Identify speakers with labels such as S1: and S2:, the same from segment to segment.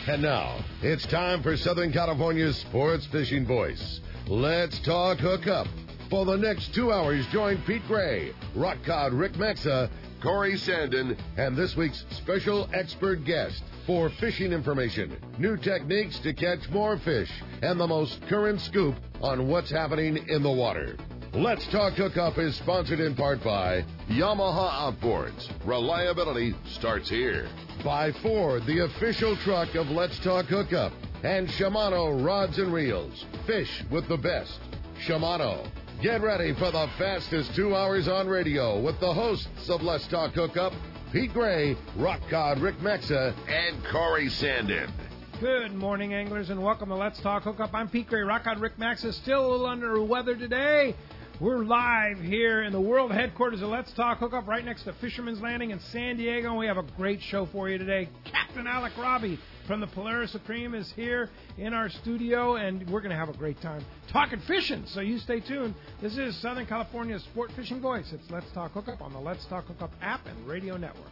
S1: And now, it's time for Southern California's sports fishing voice. Let's talk hookup. For the next 2 hours, join Pete Gray, Rock Cod Rick Maxa, Corey Sandin, and this week's special expert guest for fishing information, new techniques to catch more fish, and the most current scoop on what's happening in the water. Let's Talk Hookup is sponsored in part by Yamaha Outboards. Reliability starts here. By Ford, the official truck of Let's Talk Hookup. And Shimano Rods and Reels. Fish with the best. Shimano. Get ready for the fastest 2 hours on radio with the hosts of Let's Talk Hookup, Pete Gray, Rock Cod Rick Maxa, and Corey Sandin.
S2: Good morning, anglers, and welcome to Let's Talk Hookup. I'm Pete Gray, Rock Cod Rick Maxa, still a little under the weather today. We're live here in the world headquarters of Let's Talk Hookup, right next to Fisherman's Landing in San Diego, and we have a great show for you today. Captain Alec Robbie from the Polaris Supreme is here in our studio, and we're going to have a great time talking fishing, so you stay tuned. This is Southern California's sport fishing voice. It's Let's Talk Hookup on the Let's Talk Hookup app and radio network.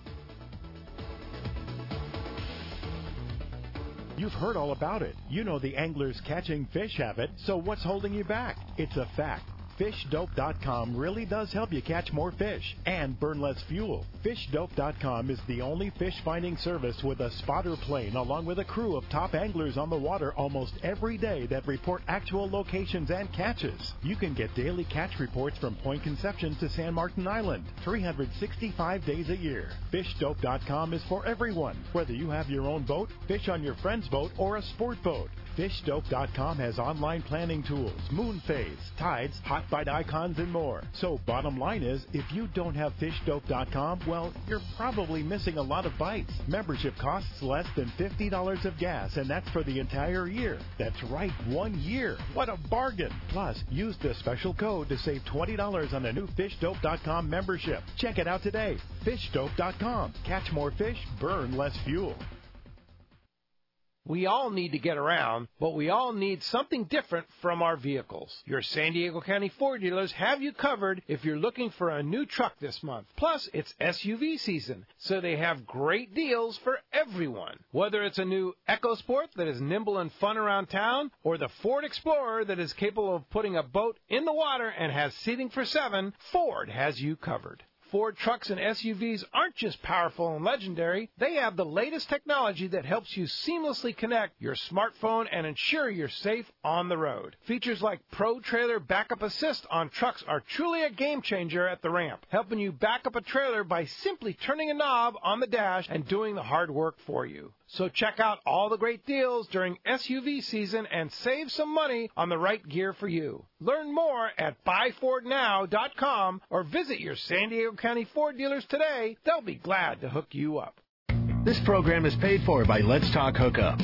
S3: You've heard all about it. You know the angler's catching fish habit, so what's holding you back? It's a fact. FishDope.com really does help you catch more fish and burn less fuel. FishDope.com is the only fish finding service with a spotter plane along with a crew of top anglers on the water almost every day that report actual locations and catches. You can get daily catch reports from Point Conception to San Martin Island, 365 days a year. FishDope.com is for everyone, whether you have your own boat, fish on your friend's boat, or a sport boat. FishDope.com has online planning tools, moon phase, tides, hot bite icons, and more. So bottom line is, if you don't have FishDope.com, well, you're probably missing a lot of bites. Membership costs less than $50 of gas, and that's for the entire year. That's right, 1 year. What a bargain. Plus, use the special code to save $20 on a new FishDope.com membership. Check it out today. FishDope.com. Catch more fish, burn less fuel.
S2: We all need to get around, but we all need something different from our vehicles. Your San Diego County Ford dealers have you covered if you're looking for a new truck this month. Plus, it's SUV season, so they have great deals for everyone. Whether it's a new EcoSport that is nimble and fun around town, or the Ford Explorer that is capable of putting a boat in the water and has seating for 7, Ford has you covered. Ford trucks and SUVs aren't just powerful and legendary. They have the latest technology that helps you seamlessly connect your smartphone and ensure you're safe on the road. Features like Pro Trailer Backup Assist on trucks are truly a game changer at the ramp, helping you back up a trailer by simply turning a knob on the dash and doing the hard work for you. So check out all the great deals during SUV season and save some money on the right gear for you. Learn more at buyfordnow.com or visit your San Diego County Ford dealers today. They'll be glad to hook you up.
S4: This program is paid for by Let's Talk Hookup.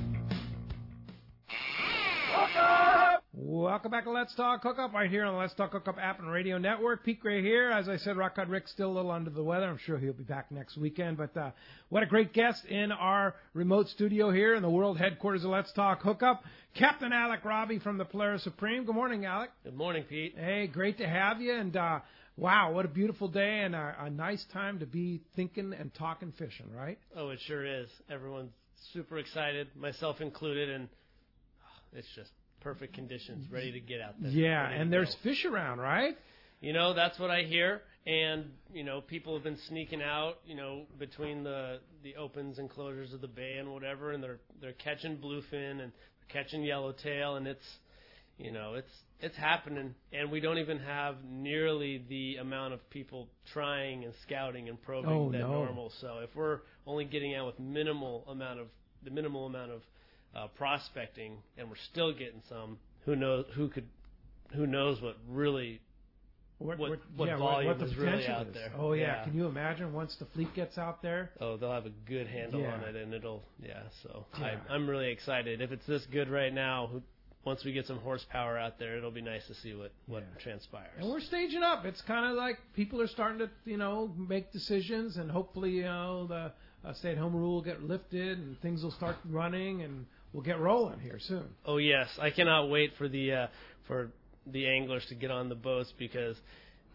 S2: Welcome back to Let's Talk Hookup, right here on the Let's Talk Hookup app and radio network. Pete Gray here. As I said, Rock Cod Rick's still a little under the weather. I'm sure he'll be back next weekend. But what a great guest in our remote studio here in the world headquarters of Let's Talk Hookup, Captain Alec Robbie from the Polaris Supreme. Good morning, Alec.
S5: Good morning, Pete.
S2: Hey, great to have you. And wow, what a beautiful day and a nice time to be thinking and talking fishing, right?
S5: Oh, it sure is. Everyone's super excited, myself included, and it's just perfect conditions, ready to get out there.
S2: Yeah, and there's fish around, right?
S5: You know, that's what I hear. And, you know, people have been sneaking out, you know, between the opens and closures of the bay and whatever, and they're catching bluefin and catching yellowtail, and it's, you know, it's happening. And we don't even have nearly the amount of people trying and scouting and probing normal. So if we're only getting out with the minimal amount of prospecting, and we're still getting some. Who knows what really what volume is really out there?
S2: Oh yeah. Can you imagine once the fleet gets out there?
S5: Oh, they'll have a good handle on it, and it'll I'm really excited. If it's this good right now, once we get some horsepower out there, it'll be nice to see what transpires.
S2: And we're staging up. It's kind of like people are starting to make decisions, and hopefully the stay-at-home rule will get lifted and things will start running and we'll get rolling here soon.
S5: Oh yes, I cannot wait for the anglers to get on the boats, because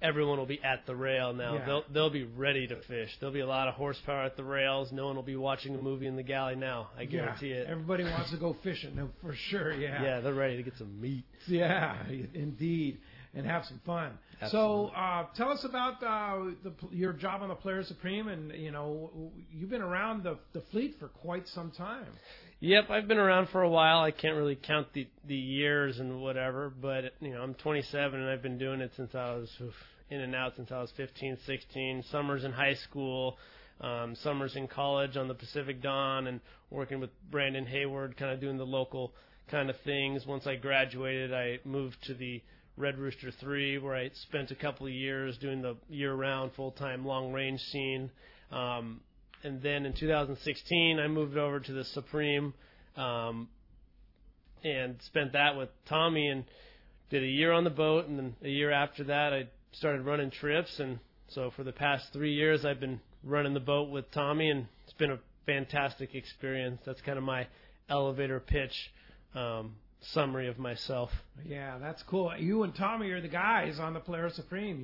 S5: everyone will be at the rail now.
S2: Yeah.
S5: They'll be ready to fish. There'll be a lot of horsepower at the rails. No one will be watching a movie in the galley now. I guarantee it.
S2: Everybody wants to go fishing, no, for sure. Yeah.
S5: Yeah, they're ready to get some meat.
S2: Yeah, indeed, and have some fun.
S5: Absolutely.
S2: So, tell us about your job on the Polaris Supreme, and you've been around the fleet for quite some time.
S5: Yep, I've been around for a while. I can't really count the years and whatever, but I'm 27 and I've been doing it since I was in and out since I was 15, 16. Summers in high school, summers in college on the Pacific Dawn, and working with Brandon Hayward, kind of doing the local kind of things. Once I graduated, I moved to the Red Rooster 3, where I spent a couple of years doing the year-round, full-time long-range scene. And then in 2016, I moved over to the Supreme and spent that with Tommy and did a year on the boat. And then a year after that, I started running trips. And so for the past 3 years, I've been running the boat with Tommy, and it's been a fantastic experience. That's kind of my elevator pitch summary of myself.
S2: Yeah, that's cool. You and Tommy are the guys on the Polaris Supreme.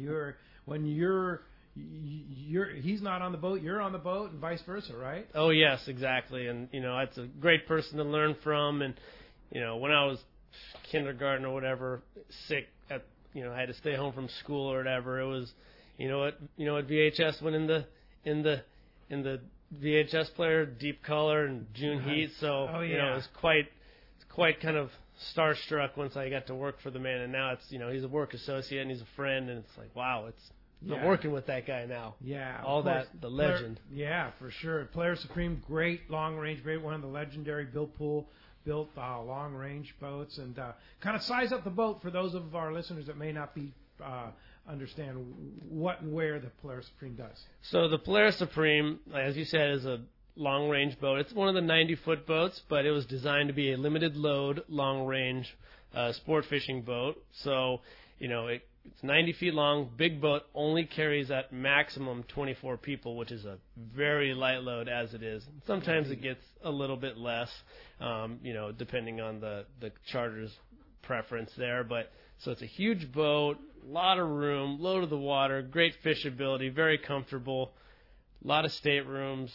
S2: He's not on the boat, you're on the boat, and vice versa, right?
S5: Oh, yes, exactly. And, it's a great person to learn from. And, when I was kindergarten or whatever, sick, I had to stay home from school or whatever, it was, what VHS went in the VHS player, Deep Color and June Heat. So, it was quite kind of starstruck once I got to work for the man. And now it's, he's a work associate and he's a friend. And it's like, wow, I'm working with that guy now.
S2: Yeah.
S5: All that, the legend.
S2: Yeah, for sure. Polaris Supreme, great long-range boat, one of the legendary Bill Poole built long-range boats. And kind of size up the boat for those of our listeners that may not be understand what and where the Polaris Supreme does. So
S5: the Polaris Supreme, as you said, is a long-range boat. It's one of the 90-foot boats, but it was designed to be a limited-load, long-range sport fishing boat. So, it's 90 feet long, big boat, only carries at maximum 24 people, which is a very light load as it is. Sometimes it gets a little bit less, depending on the charter's preference there. But so it's a huge boat, a lot of room, low to the water, great fishability, very comfortable, a lot of staterooms.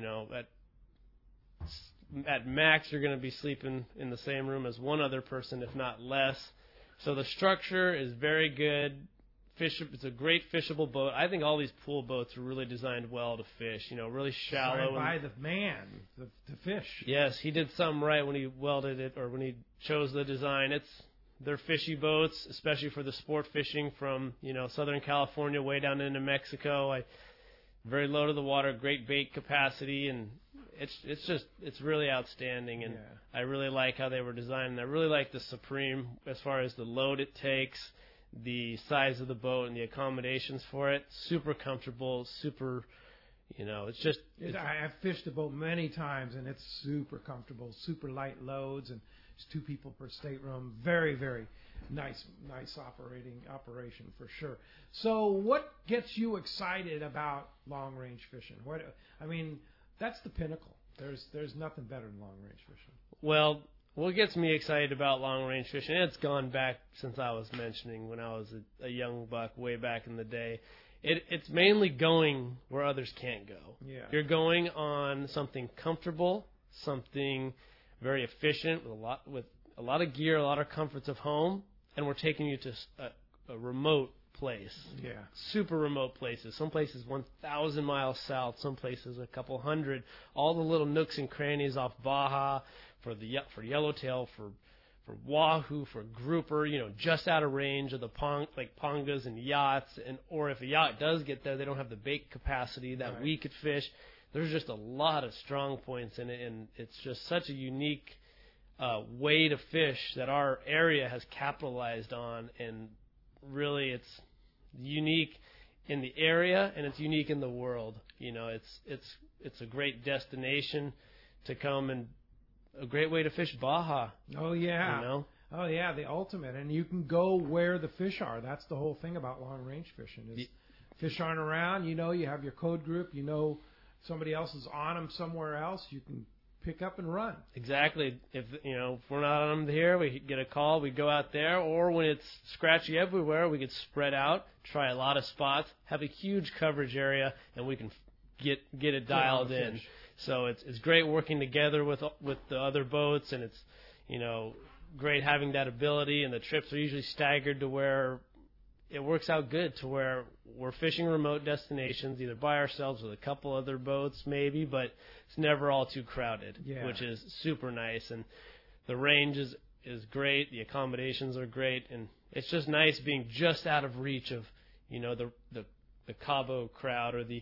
S5: At max you're going to be sleeping in the same room as one other person, if not less. So the structure is very good. It's a great fishable boat. I think all these pool boats are really designed well to fish. Really shallow.
S2: Designed by the man, the fish.
S5: Yes, he did something right when he welded it, or when he chose the design. They're fishy boats, especially for the sport fishing from Southern California way down into Mexico. Very low to the water, great bait capacity, and it's really outstanding. And I really like how they were designed. And I really like the Supreme as far as the load it takes, the size of the boat, and the accommodations for it. Super comfortable, super,
S2: I've fished the boat many times, and it's super comfortable, super light loads, and it's 2 people per stateroom. Very, very nice operation for sure. So what gets you excited about long-range fishing? That's the pinnacle. There's nothing better than long-range fishing.
S5: Well, what gets me excited about long-range fishing, it's gone back since I was mentioning when I was a young buck way back in the day. It's mainly going where others can't go.
S2: Yeah.
S5: You're going on something comfortable, something very efficient with a lot of gear, a lot of comforts of home, and we're taking you to a remote place.
S2: Yeah. Super
S5: remote places. Some places 1,000 miles south, some places a couple hundred. All the little nooks and crannies off Baja for yellowtail, for wahoo, for grouper, just out of range of the pongas and yachts. Or if a yacht does get there, they don't have the bait capacity that we could fish. There's just a lot of strong points in it, and it's just such a unique way to fish that our area has capitalized on. And really, it's unique in the area, and it's unique in the world. It's a great destination to come, and a great way to fish Baja.
S2: Oh yeah. Oh yeah, the ultimate. And you can go where the fish are. That's the whole thing about long range fishing. Fish aren't around. You have your code group. Somebody else is on them somewhere else. You can pick up and run.
S5: Exactly. If we're not on them here, we get a call, we go out there, or when it's scratchy everywhere, we get spread out, try a lot of spots, have a huge coverage area, and we can get it dialed in. So it's great working together with the other boats, and it's great having that ability. And the trips are usually staggered to where it works out good, to where we're fishing remote destinations either by ourselves with a couple other boats maybe, but it's never all too crowded, which is super nice. And the range is great, the accommodations are great, and it's just nice being just out of reach of the Cabo crowd or the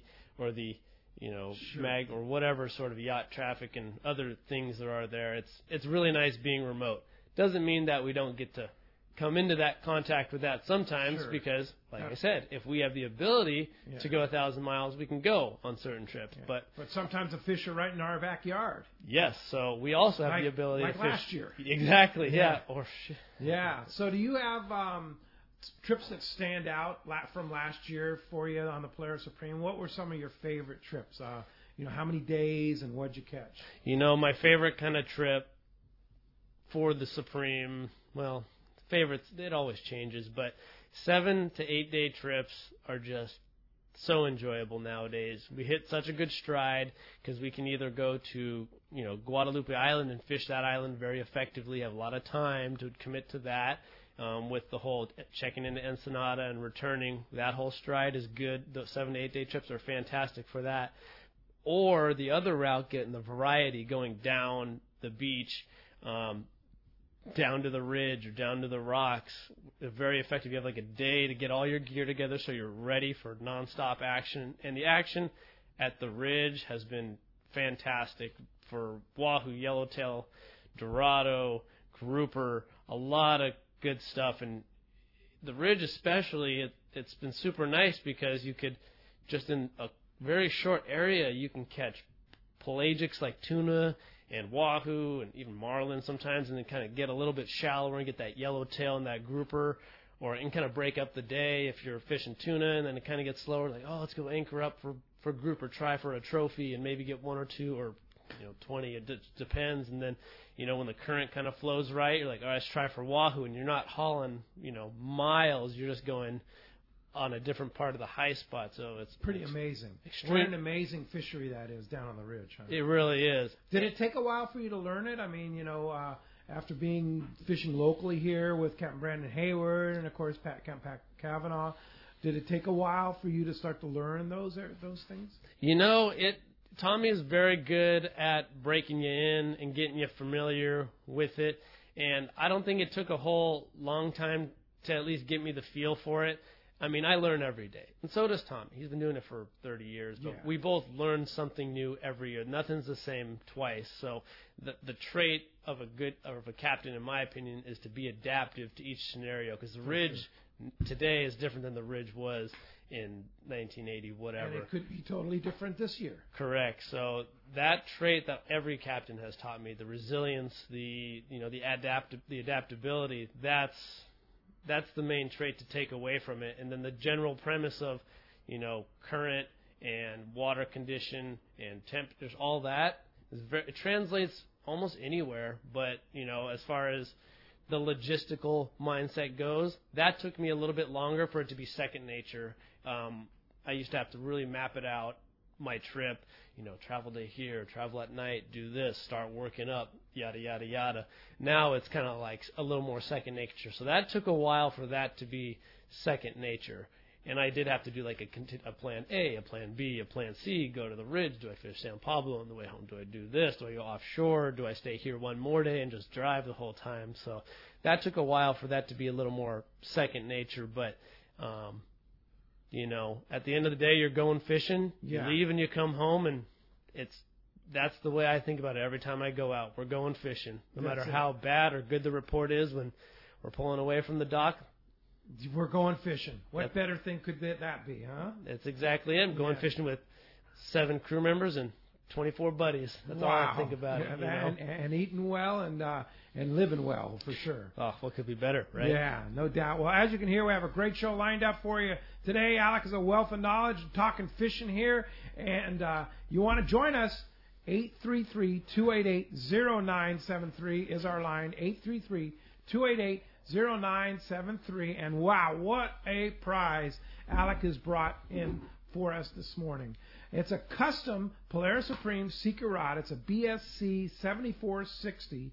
S5: mag or whatever sort of yacht traffic and other things there are there. It's really nice being remote. Doesn't mean that we don't get to come into that contact with that sometimes, because, like I said, if we have the ability to go 1,000 miles, we can go on certain trips.
S2: Yeah. But sometimes the fish are right in our backyard.
S5: Yes, so we also have the ability to fish.
S2: Like last year.
S5: Exactly, yeah.
S2: Yeah. So do you have trips that stand out from last year for you on the Polaris Supreme? What were some of your favorite trips? How many days and what'd you catch?
S5: My favorite kind of trip for the Supreme, well, favorites, it always changes, but 7 to 8 day trips are just so enjoyable nowadays. We hit such a good stride because we can either go to Guadalupe Island and fish that island very effectively, have a lot of time to commit to that, with the whole checking into Ensenada and returning. That whole stride is good. The 7 to 8 day trips are fantastic for that. Or the other route, getting the variety, going down the beach, down to the ridge or down to the rocks. Very effective. You have like a day to get all your gear together so you're ready for nonstop action. And the action at the ridge has been fantastic for wahoo, yellowtail, dorado, grouper, a lot of good stuff. And the ridge especially, it's been super nice because you could, just in a very short area, you can catch pelagics like tuna and wahoo and even marlin sometimes, and then kind of get a little bit shallower and get that yellowtail and that grouper, and kind of break up the day if you're fishing tuna, and then it kind of gets slower, like, let's go anchor up for grouper, try for a trophy, and maybe get 1 or 2 or 20, it depends. And then when the current kind of flows right, you're like, all right, let's try for wahoo, and you're not hauling miles, you're just going on a different part of the high spot. So it's
S2: pretty amazing. What an amazing fishery that is down on the ridge. Huh?
S5: It really is.
S2: Did it take a while for you to learn it? I mean, after fishing locally here with Captain Brandon Hayward and, of course, Captain Pat Kavanaugh, did it take a while for you to start to learn those things?
S5: Tommy is very good at breaking you in and getting you familiar with it, and I don't think it took a whole long time to at least get me the feel for it. I mean, I learn every day, and so does Tommy. He's been doing it for 30 years, but we both learn something new every year. Nothing's the same twice. So the trait of a captain, in my opinion, is to be adaptive to each scenario, because the ridge today is different than the ridge was in 1980, whatever.
S2: And it could be totally different this year.
S5: Correct. So that trait that every captain has taught me, the resilience, the adaptability, that's the main trait to take away from it. And then the general premise of, current and water condition and temperatures, all that, it translates almost anywhere. But, as far as the logistical mindset goes, that took me a little bit longer for it to be second nature. I used to have to really map it out, my trip, travel day here, travel at night, do this, start working up, yada, yada, yada. Now it's kind of like a little more second nature. So that took a while for that to be second nature. And I did have to do like a plan A, a plan B, a plan C, go to the ridge. Do I fish San Pablo on the way home? Do I do this? Do I go offshore? Do I stay here one more day and just drive the whole time? So that took a while for that to be a little more second nature. But, at the end of the day, you're going fishing, you leave and you come home, and that's the way I think about it every time I go out. We're going fishing. No matter how bad or good the report is when we're pulling away from the dock,
S2: we're going fishing. What better thing could that be, huh?
S5: That's exactly it. I'm going fishing with 7 crew members and 24 buddies. That's all I think about it.
S2: And eating well and living well, for sure.
S5: Oh, what could be better, right?
S2: Yeah, no doubt. Well, as you can hear, we have a great show lined up for you today. Alec is a wealth of knowledge, talking fishing here. And you want to join us 833-288-0973 is our line, 833-288-0973. And wow, what a prize Alec has brought in for us this morning. It's a custom Polaris Supreme Seeker rod. It's a BSC 7460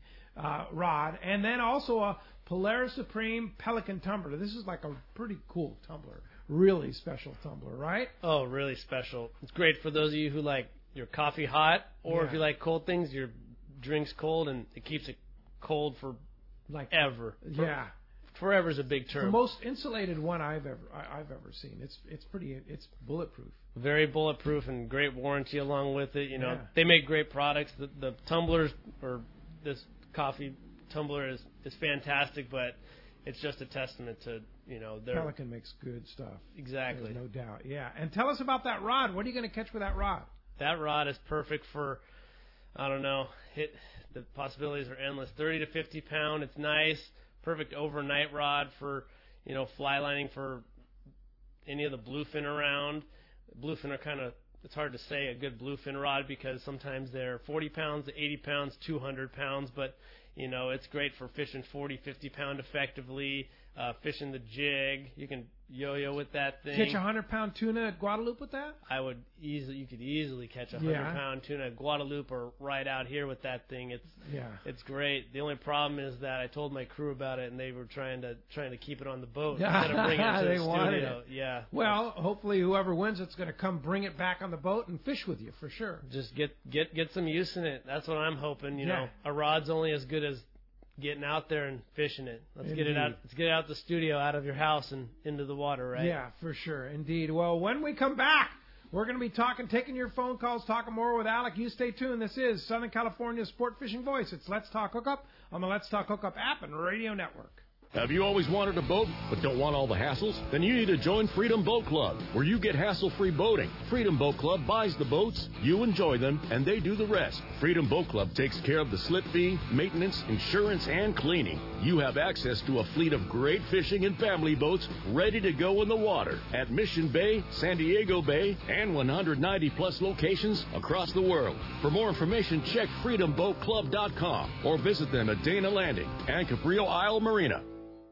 S2: rod, and then also a Polaris Supreme Pelican tumbler. This is like a pretty cool tumbler. Really special tumbler, right?
S5: Oh, really special. It's great for those of you who like your coffee hot, or if you like cold things, your drink's cold, and it keeps it cold for like ever. Forever is a big term.
S2: The most insulated one I've ever seen. It's bulletproof.
S5: Very bulletproof and great warranty along with it. You know, they make great products. The tumblers, or this coffee tumbler is fantastic, but it's just a testament to, you know, their
S2: Pelican makes good stuff.
S5: Exactly.
S2: There's no doubt. Yeah. And tell us about that rod. What are you going to catch with that rod?
S5: That rod is perfect for, I don't know, the possibilities are endless. 30 to 50 pound. It's nice. Perfect overnight rod for, you know, fly lining for any of the bluefin around. Bluefin are kind of, it's hard to say a good bluefin rod because sometimes they're 40 pounds, 80 pounds, 200 pounds, but, you know, it's great for fishing 40, 50 pound effectively, fishing the jig. You can yo-yo with that thing.
S2: Catch a 100-pound tuna at Guadalupe with that?
S5: You could easily catch a 100-pound tuna at Guadalupe or right out here with that thing. It's great. The only problem is that I told my crew about it, and they were trying to keep it on the boat instead of bringing it to the studio. Yeah.
S2: Well, hopefully whoever wins it's going to come bring it back on the boat and fish with you for sure.
S5: Just get some use in it. That's what I'm hoping. You know, a rod's only as good as getting out there and fishing it. Let's get it out. Let's get it out the studio, out of your house, and into the water, right?
S2: Yeah, for sure, indeed. Well, when we come back, we're going to be taking your phone calls, talking more with Alec. You stay tuned. This is Southern California's Sport Fishing Voice. It's Let's Talk Hookup on the Let's Talk Hookup app and radio network.
S6: Have you always wanted a boat but don't want all the hassles? Then you need to join Freedom Boat Club, where you get hassle-free boating. Freedom Boat Club buys the boats, you enjoy them, and they do the rest. Freedom Boat Club takes care of the slip fee, maintenance, insurance, and cleaning. You have access to a fleet of great fishing and family boats ready to go in the water at Mission Bay, San Diego Bay, and 190-plus locations across the world. For more information, check freedomboatclub.com or visit them at Dana Landing and Cabrillo Isle Marina.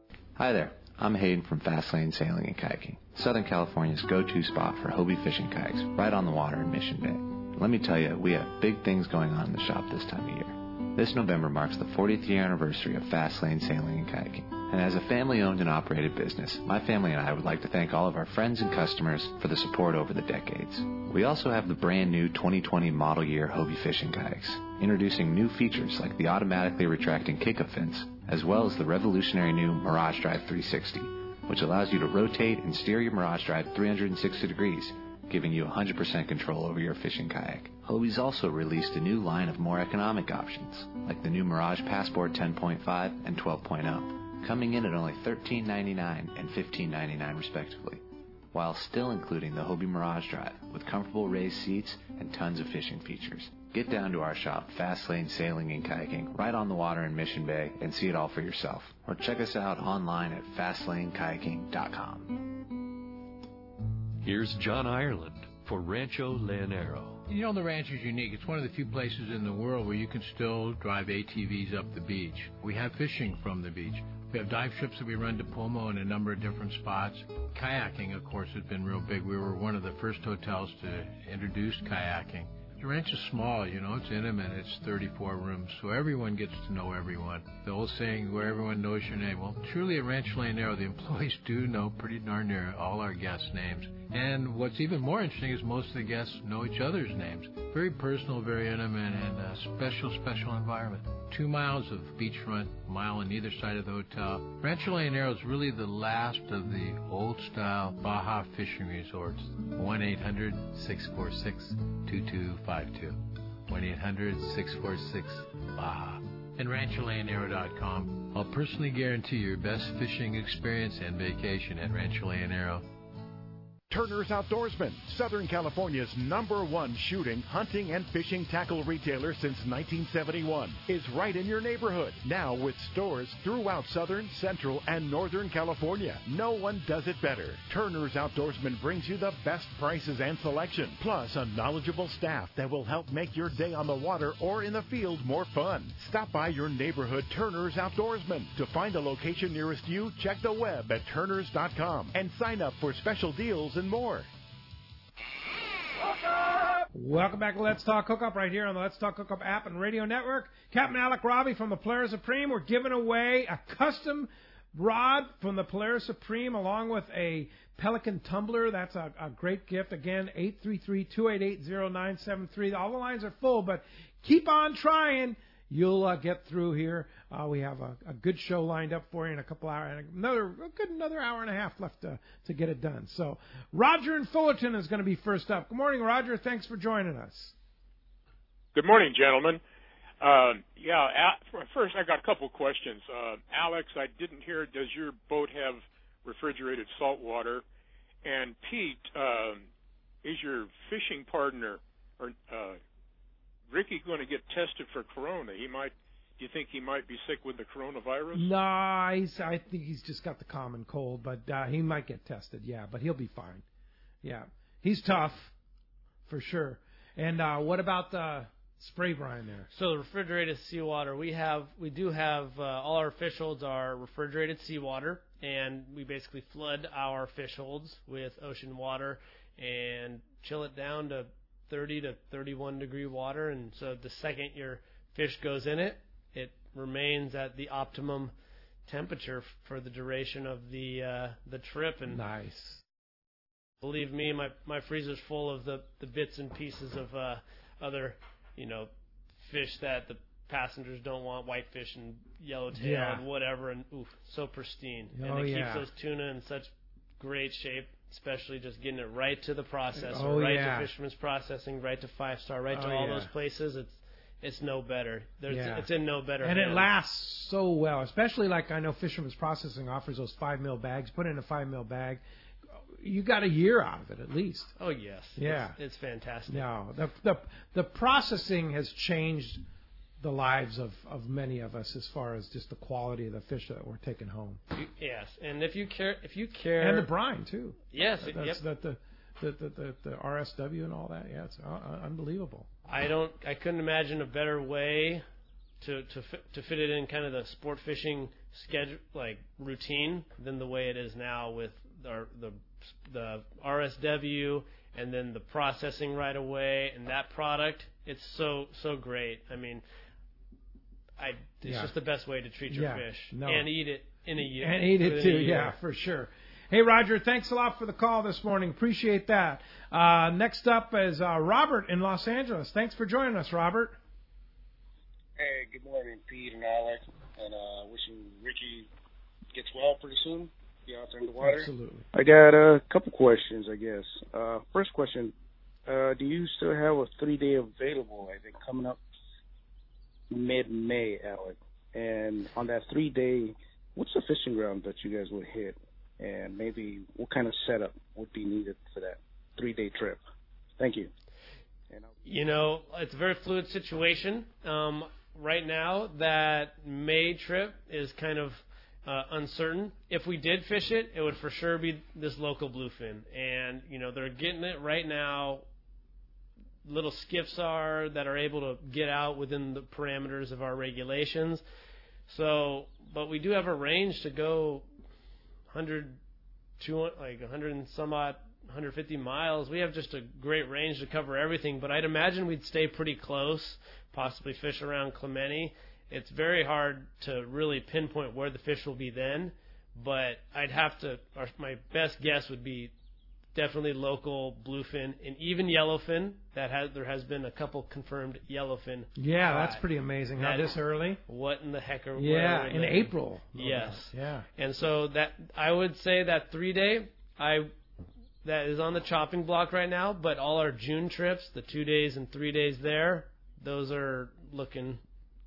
S7: Hi there, I'm Hayden from Fastlane Sailing and Kayaking, Southern California's go-to spot for Hobie fishing kayaks, right on the water in Mission Bay. Let me tell you, we have big things going on in the shop this time of year. This November marks the 40th year anniversary of Fastlane Sailing and Kayaking, and as a family-owned and operated business, my family and I would like to thank all of our friends and customers for the support over the decades. We also have the brand new 2020 model year Hobie fishing kayaks, introducing new features like the automatically retracting kick-up fins, as well as the revolutionary new Mirage Drive 360, which allows you to rotate and steer your Mirage Drive 360 degrees, giving you 100% control over your fishing kayak. Hobie's also released a new line of more economic options, like the new Mirage Passport 10.5 and 12.0, coming in at only $13.99 and $15.99 respectively, while still including the Hobie Mirage Drive with comfortable raised seats and tons of fishing features. Get down to our shop, Fastlane Sailing and Kayaking, right on the water in Mission Bay, and see it all for yourself. Or check us out online at FastlaneKayaking.com.
S8: Here's John Ireland for Rancho Leonero.
S9: You know, the ranch is unique. It's one of the few places in the world where you can still drive ATVs up the beach. We have fishing from the beach. We have dive trips that we run to Pomo in a number of different spots. Kayaking, of course, has been real big. We were one of the first hotels to introduce kayaking. The ranch is small, you know, it's intimate, it's 34 rooms, so everyone gets to know everyone. The old saying, where everyone knows your name. Well, truly at Rancho Leonero, the employees do know pretty darn near all our guests' names. And what's even more interesting is most of the guests know each other's names. Very personal, very intimate, and a special, special environment. 2 miles of beachfront, a mile on either side of the hotel. Rancho Leonero is really the last of the old-style Baja fishing resorts. 1-800-646-2252. 1-800-646-BAJA. And RanchoLeonero.com. I'll personally guarantee your best fishing experience and vacation at Rancho Leonero.
S3: Turner's Outdoorsman, Southern California's #1 shooting, hunting, and fishing tackle retailer since 1971, is right in your neighborhood. Now with stores throughout Southern, Central, and Northern California. No one does it better. Turner's Outdoorsman brings you the best prices and selection, plus a knowledgeable staff that will help make your day on the water or in the field more fun. Stop by your neighborhood Turner's Outdoorsman. To find a location nearest you, check the web at turners.com and sign up for special deals and more.
S2: Welcome back to Let's Talk Hookup right here on the Let's Talk Hookup app and radio network. Captain Alec Robbie from the Polaris Supreme. We're giving away a custom rod from the Polaris Supreme along with a Pelican tumbler. That's a great gift. Again, 833-288-0973. All the lines are full, but keep on trying. You'll get through here. We have a good show lined up for you in a couple hours, and another hour and a half left to get it done. So Roger in Fullerton is going to be first up. Good morning, Roger. Thanks for joining us.
S10: Good morning, gentlemen. First I got a couple questions. Alex, I didn't hear, does your boat have refrigerated salt water? And Pete, is your fishing partner or Ricky going to get tested for corona? Do you think he might be sick with the coronavirus?
S2: No, I think he's just got the common cold, but he might get tested, yeah, but he'll be fine. Yeah, he's tough, for sure. And what about the spray brine there?
S5: So the refrigerated seawater, we do have all our fish holds are refrigerated seawater, and we basically flood our fish holds with ocean water and chill it down to 30 to 31 degree water, and so the second your fish goes in it, it remains at the optimum temperature for the duration of the trip. And
S2: nice.
S5: Believe me, my freezer's full of the bits and pieces of other fish that the passengers don't want, whitefish and yellowtail and whatever, and so pristine. And it keeps those tuna in such great shape. Especially just getting it right to the processor, to Fisherman's Processing, right to 5-star, right to all those places. It's no better. It's in no better.
S2: And
S5: hands.
S2: It lasts so well, especially like I know Fisherman's Processing offers those 5 mil bags. Put in a 5 mil bag, you got a year out of it at least.
S5: Oh yes,
S2: yeah,
S5: it's fantastic.
S2: No, the processing has changed the lives of many of us as far as just the quality of the fish that we're taking home.
S5: Yes, and if you care,
S2: and the brine too.
S5: Yes,
S2: the RSW and all that. Yeah, it's unbelievable.
S5: I couldn't imagine a better way to fit it in kind of the sport fishing schedule, like routine, than the way it is now with the RSW and then the processing right away and that product. It's so great. I mean, it's just the best way to treat your fish and eat it in a year.
S2: And eat it too, yeah, for sure. Hey, Roger, thanks a lot for the call this morning. Appreciate that. Next up is Robert in Los Angeles. Thanks for joining us, Robert.
S11: Hey, good morning, Pete and Alec. And wishing Ricky gets well pretty soon. Be out there in the water.
S2: Absolutely.
S11: I got a couple questions, I guess. First question, do you still have a 3-day available, I think, coming up mid-May, Alec? And on that 3-day, what's the fishing ground that you guys would hit? And maybe what kind of setup would be needed for that 3-day trip? Thank you.
S5: It's a very fluid situation. Right now, that May trip is kind of uncertain. If we did fish it, it would for sure be this local bluefin. And, they're getting it right now. Little skiffs that are able to get out within the parameters of our regulations. So, but we do have a range to go 100, 200, like 100 and some odd, 150 miles. We have just a great range to cover everything, but I'd imagine we'd stay pretty close, possibly fish around Clemente. It's very hard to really pinpoint where the fish will be then, but my best guess would be definitely local bluefin and even yellowfin. There has been a couple confirmed yellowfin.
S2: Yeah, that's pretty amazing. How this early?
S5: What in the heck are we?
S2: Yeah, in April.
S5: Yes.
S2: Yeah.
S5: And so that I would say that 3-day that is on the chopping block right now. But all our June trips, the 2 days and 3 days there, those are looking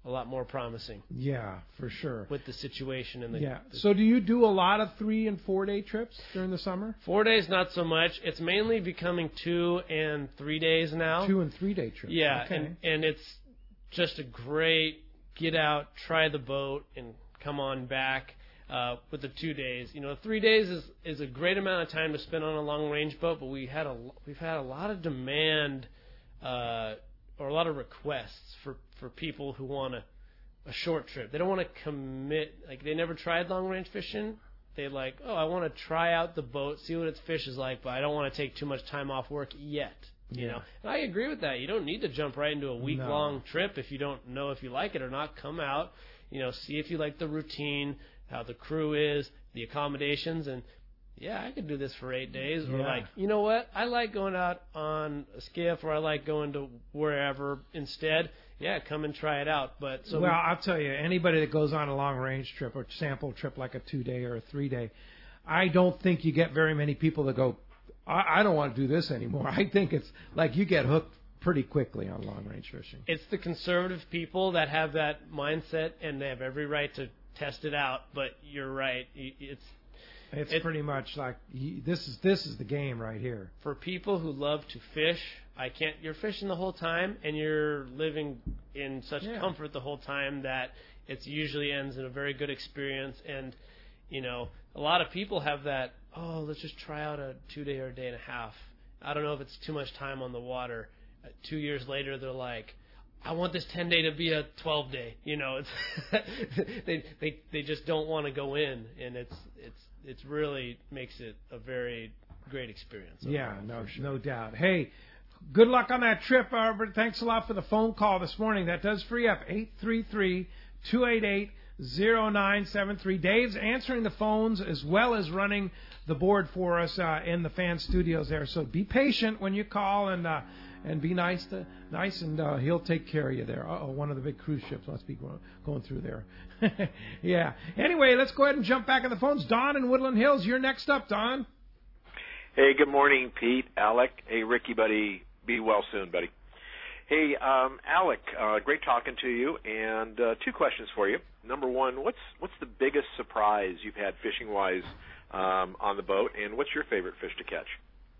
S5: a lot more promising.
S2: Yeah, for sure.
S5: With the situation and the
S2: So do you do a lot of 3 and 4 day trips during the summer?
S5: 4 days, not so much. It's mainly becoming 2 and 3 days now.
S2: 2 and 3 day trips.
S5: Yeah,
S2: okay.
S5: and it's just a great get out, try the boat, and come on back. With the 2 days, 3 days is a great amount of time to spend on a long range boat, but we've had a lot of demand or a lot of requests for people who want a short trip. They don't want to commit, like they never tried long range fishing. They like, I want to try out the boat, see what its fish is like, but I don't want to take too much time off work yet. You know, and I agree with that. You don't need to jump right into a week-long trip if you don't know if you like it or not. Come out, see if you like the routine, how the crew is, the accommodations, and I could do this for 8 days. Or like, you know what? I like going out on a skiff, or I like going to wherever instead. Yeah, come and try it out. But
S2: I'll tell you, anybody that goes on a long range trip or sample trip like a 2 day or a 3 day, I don't think you get very many people that go, I don't want to do this anymore. I think it's like you get hooked pretty quickly on long range fishing.
S5: It's the conservative people that have that mindset, and they have every right to test it out. But you're right. It's
S2: pretty much like this is the game right here.
S5: For people who love to fish, you're fishing the whole time, and you're living in such comfort the whole time that it usually ends in a very good experience. And, a lot of people have that, let's just try out a 2 day or a day and a half. I don't know if it's too much time on the water. 2 years later, they're like, I want this 10 day to be a 12 day. It's they just don't want to go in, and it's really makes it a very great experience.
S2: No doubt. Hey, good luck on that trip, Albert. Thanks a lot for the phone call this morning. That does free up 833-288-0973. Dave's answering the phones as well as running the board for us in the fan studios there. So be patient when you call and be nice, and he'll take care of you there. One of the big cruise ships must be going through there. Yeah. Anyway, let's go ahead and jump back on the phones. Don in Woodland Hills, you're next up, Don.
S12: Hey, good morning, Pete, Alec. Hey, Ricky, buddy. Be well soon, buddy. Hey, Alec, great talking to you. And 2 questions for you. Number one, what's the biggest surprise you've had fishing-wise on the boat, and what's your favorite fish to catch?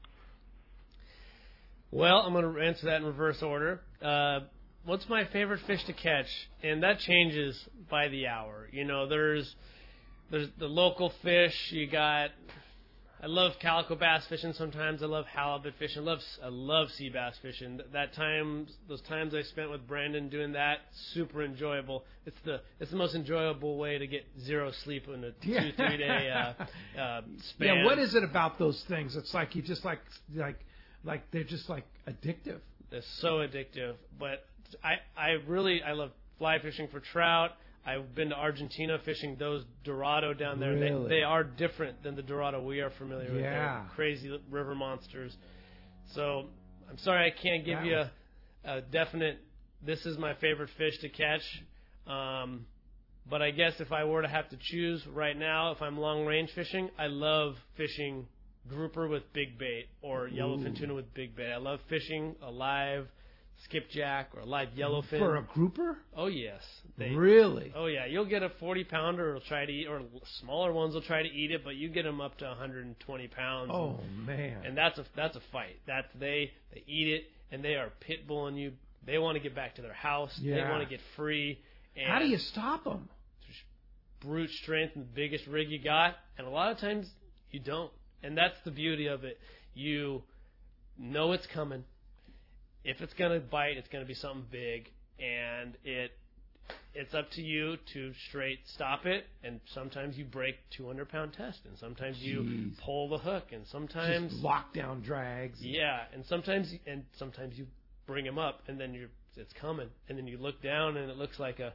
S5: Well, I'm going to answer that in reverse order. What's my favorite fish to catch? And that changes by the hour. There's the local fish. I love calico bass fishing sometimes. I love halibut fishing. I love sea bass fishing. Those times I spent with Brandon doing that, super enjoyable. It's the most enjoyable way to get zero sleep in a 2-3 day span.
S2: Yeah, what is it about those things? It's like you just like they're just like addictive.
S5: They're so addictive. But I love fly fishing for trout. I've been to Argentina fishing those Dorado down there.
S2: Really?
S5: They are different than the Dorado we are familiar with.
S2: Yeah.
S5: They're crazy river monsters. So I'm sorry I can't give you a definite, this is my favorite fish to catch. But I guess if I were to have to choose right now, if I'm long range fishing, I love fishing grouper with big bait or yellowfin tuna with big bait. I love fishing a live skipjack or a live yellowfin.
S2: For a grouper?
S5: Oh, yes.
S2: Really?
S5: Oh, yeah. You'll get a 40-pounder will try to eat, or smaller ones will try to eat it, but you get them up to 120 pounds.
S2: Oh, man.
S5: And that's a fight. They eat it, and they are pit bulling you. They want to get back to their house.
S2: Yeah.
S5: They want to get free. And
S2: how do you stop them?
S5: Brute strength and the biggest rig you got, and a lot of times you don't. And that's the beauty of it. You know it's coming. If it's going to bite, it's going to be something big, and it's up to you to straight stop it. And sometimes you break 200-pound test, and sometimes you pull the hook, and sometimes
S2: just lockdown drags.
S5: Yeah, and sometimes you bring them up, and then it's coming, and then you look down, and it looks like a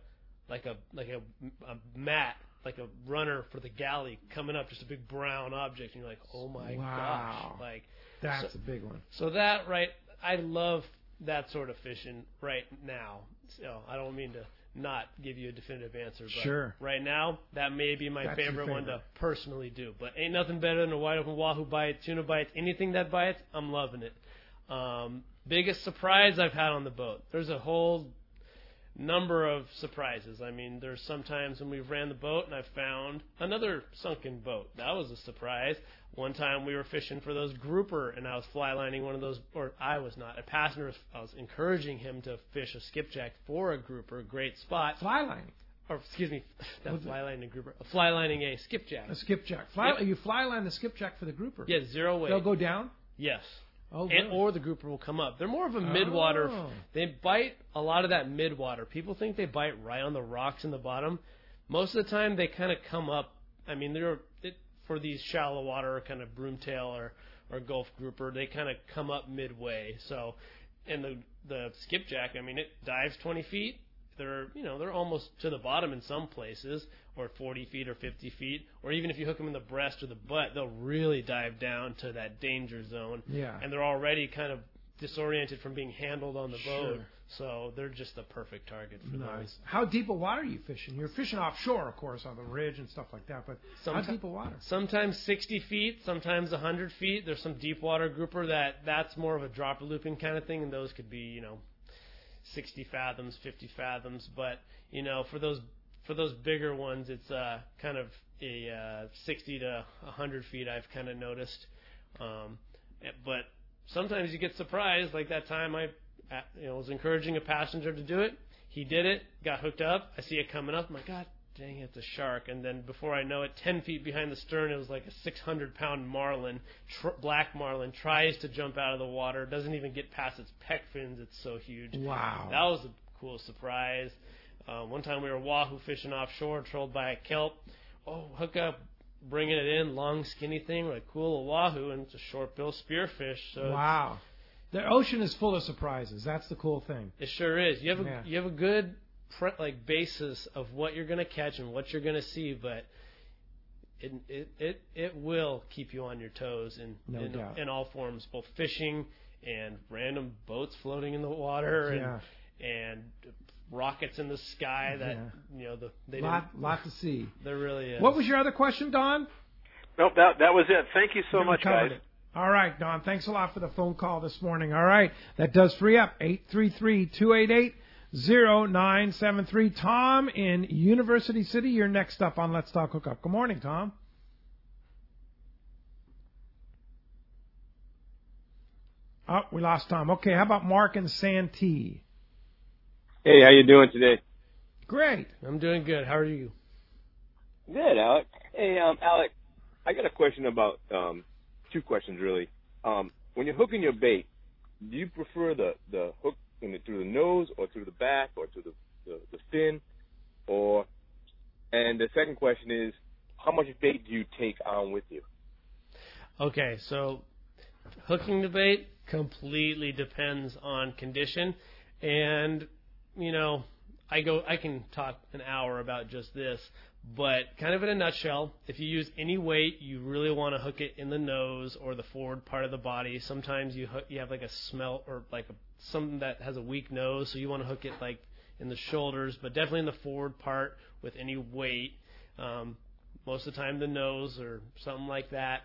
S5: mat, like a runner for the galley coming up, just a big brown object, and you're like, oh my gosh, like
S2: that's a big one.
S5: So I love that sort of fishing right now. So I don't mean to not give you a definitive answer, but right now that may be my favorite one to personally do. But ain't nothing better than a wide open wahoo bite, tuna bites, anything that bites, I'm loving it. Biggest surprise I've had on the boat. There's a whole number of surprises. I mean, there's sometimes when we've ran the boat and I've found another sunken boat. That was a surprise. One time we were fishing for those grouper, and I was fly lining one of those, or I was not. A passenger, I was encouraging him to fish a skipjack for a grouper, great spot.
S2: Fly lining.
S5: Or, excuse me, not fly lining a grouper. Fly lining a skipjack.
S2: A skipjack. You fly line the skipjack for the grouper.
S5: Yeah, zero weight.
S2: They'll go down?
S5: Yes.
S2: Oh,
S5: or the grouper will come up. They're more of a midwater. They bite a lot of that midwater. People think they bite right on the rocks in the bottom. Most of the time, they kind of come up. I mean, for these shallow water kind of broomtail or Gulf grouper, they kind of come up midway. So, and the skipjack, I mean, it dives 20 feet. They're almost to the bottom in some places, or 40 feet or 50 feet, or even if you hook them in the breast or the butt, they'll really dive down to that danger zone.
S2: Yeah.
S5: And they're already kind of disoriented from being handled on the boat,
S2: Sure.
S5: so they're just the perfect target for those.
S2: How deep a water are you fishing? You're fishing offshore, of course, on the ridge and stuff like that, but how deep a water?
S5: Sometimes 60 feet, sometimes 100 feet. There's some deep water grouper that's more of a dropper looping kind of thing, and those could be, 60 fathoms, 50 fathoms, but for those bigger ones, it's kind of a 60 to 100 feet. I've kind of noticed, but sometimes you get surprised. Like that time, I was encouraging a passenger to do it. He did it, got hooked up. I see it coming up. I'm like, God dang, it's a shark. And then before I know it, 10 feet behind the stern, it was like a 600-pound marlin, black marlin, tries to jump out of the water, doesn't even get past its pec fins. It's so huge.
S2: Wow.
S5: That was a cool surprise. One time we were wahoo fishing offshore, trolled by a kelp. Hook up, bringing it in, long, skinny thing, like cool wahoo, and it's a short bill spearfish. So
S2: wow. The ocean is full of surprises. That's the cool thing.
S5: It sure is. You have a good basis of what you're going to catch and what you're going to see, but it will keep you on your toes in all forms, both fishing and random boats floating in the water and rockets in the sky that
S2: lot to see.
S5: There really is.
S2: What was your other question, Don?
S12: Nope, that was it. Thank you so much, guys.
S2: All right, Don. Thanks a lot for the phone call this morning. All right, that does free up 833-288-0973. Tom in University City, you're next up on Let's Talk Hookup. Good morning, Tom. Oh, we lost Tom. Okay, how about Mark in Santee?
S13: Hey, how you doing today?
S2: Great.
S5: I'm doing good. How are you?
S13: Good, Alec. Hey, Alec, I got a question about two questions really. When you're hooking your bait, do you prefer the hook through the nose or through the back or through the fin? And the second question is, how much bait do you take on with you?
S5: Okay, so hooking the bait completely depends on condition, and I can talk an hour about just this, but kind of in a nutshell, if you use any weight, you really want to hook it in the nose or the forward part of the body. Sometimes you have like a smelt or like something that has a weak nose, so you want to hook it like in the shoulders, but definitely in the forward part with any weight. Most of the time the nose or something like that.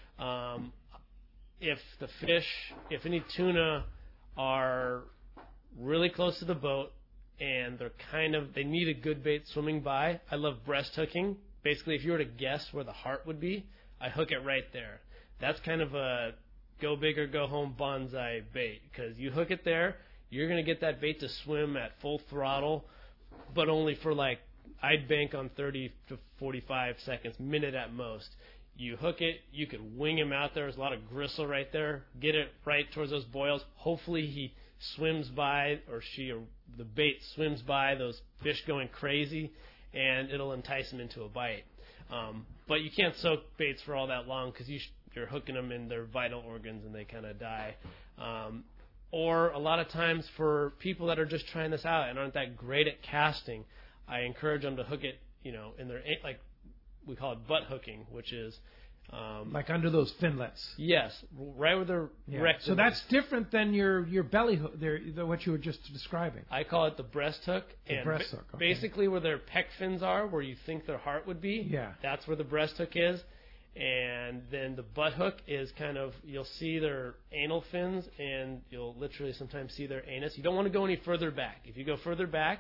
S5: If any tuna are really close to the boat, and they need a good bait swimming by. I love breast hooking. Basically, if you were to guess where the heart would be, I hook it right there. That's kind of a go big or go home bonsai bait, because you hook it there, you're going to get that bait to swim at full throttle, but only for I'd bank on 30 to 45 seconds, minute at most. You hook it, you could wing him out there. There's a lot of gristle right there. Get it right towards those boils. Hopefully he swims by, or the bait swims by those fish going crazy, and it'll entice them into a bite. But you can't soak baits for all that long, because you're hooking them in their vital organs and they kind of die. Or a lot of times for people that are just trying this out and aren't that great at casting, I encourage them to hook it, in their, like we call it butt hooking, which is
S2: like under those finlets.
S5: Yes, right where their rectum.
S2: So that's different than your belly hook, what you were just describing.
S5: I call it the breast hook.
S2: Breast hook. Okay.
S5: Basically, where their pec fins are, where you think their heart would be.
S2: Yeah.
S5: That's where the breast hook is, and then the butt hook is you'll see their anal fins, and you'll literally sometimes see their anus. You don't want to go any further back. If you go further back,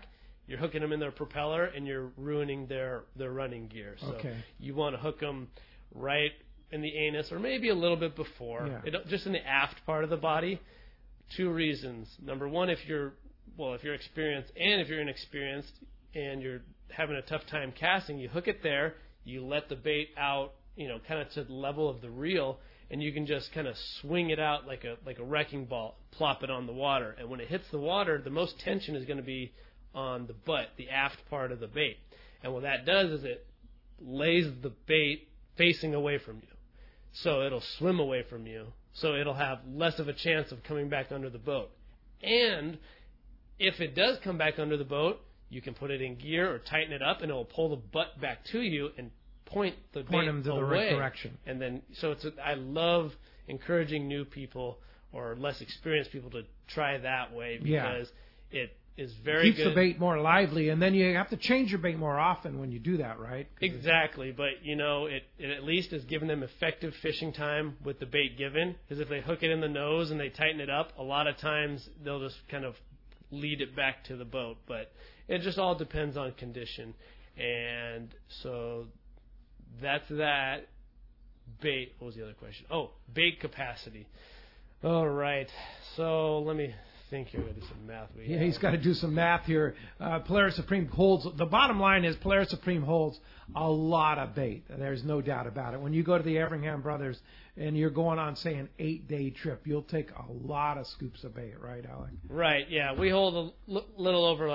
S5: you're hooking them in their propeller and you're ruining their running gear. So you want to hook them right in the anus or maybe a little bit before, just in the aft part of the body. 2 reasons. Number one, if you're experienced and if you're inexperienced and you're having a tough time casting, you hook it there, you let the bait out, kind of to the level of the reel, and you can just kind of swing it out like a wrecking ball, plop it on the water. And when it hits the water, the most tension is going to be on the butt, the aft part of the bait. And what that does is it lays the bait facing away from you. So it'll swim away from you. So it'll have less of a chance of coming back under the boat. And if it does come back under the boat, you can put it in gear or tighten it up, and it will pull the butt back to you and point the bait
S2: them to
S5: away.
S2: the right direction.
S5: And then, I love encouraging new people or less experienced people to try that way because it is very
S2: good. Keeps the bait more lively, and then you have to change your bait more often when you do that, right?
S5: Exactly, but it at least is giving them effective fishing time with the bait given. Because if they hook it in the nose and they tighten it up, a lot of times they'll just kind of lead it back to the boat. But it just all depends on condition, and so that's that. Bait. What was the other question? Oh, bait capacity. All right. So let me think here. I'll do some math.
S2: He's got to do some math here. Polaris Supreme holds. The bottom line is Polaris Supreme holds a lot of bait. There's no doubt about it. When you go to the Everingham Brothers and you're going on, say, an 8-day trip, you'll take a lot of scoops of bait, right, Alec?
S5: Right. Yeah, we hold a little over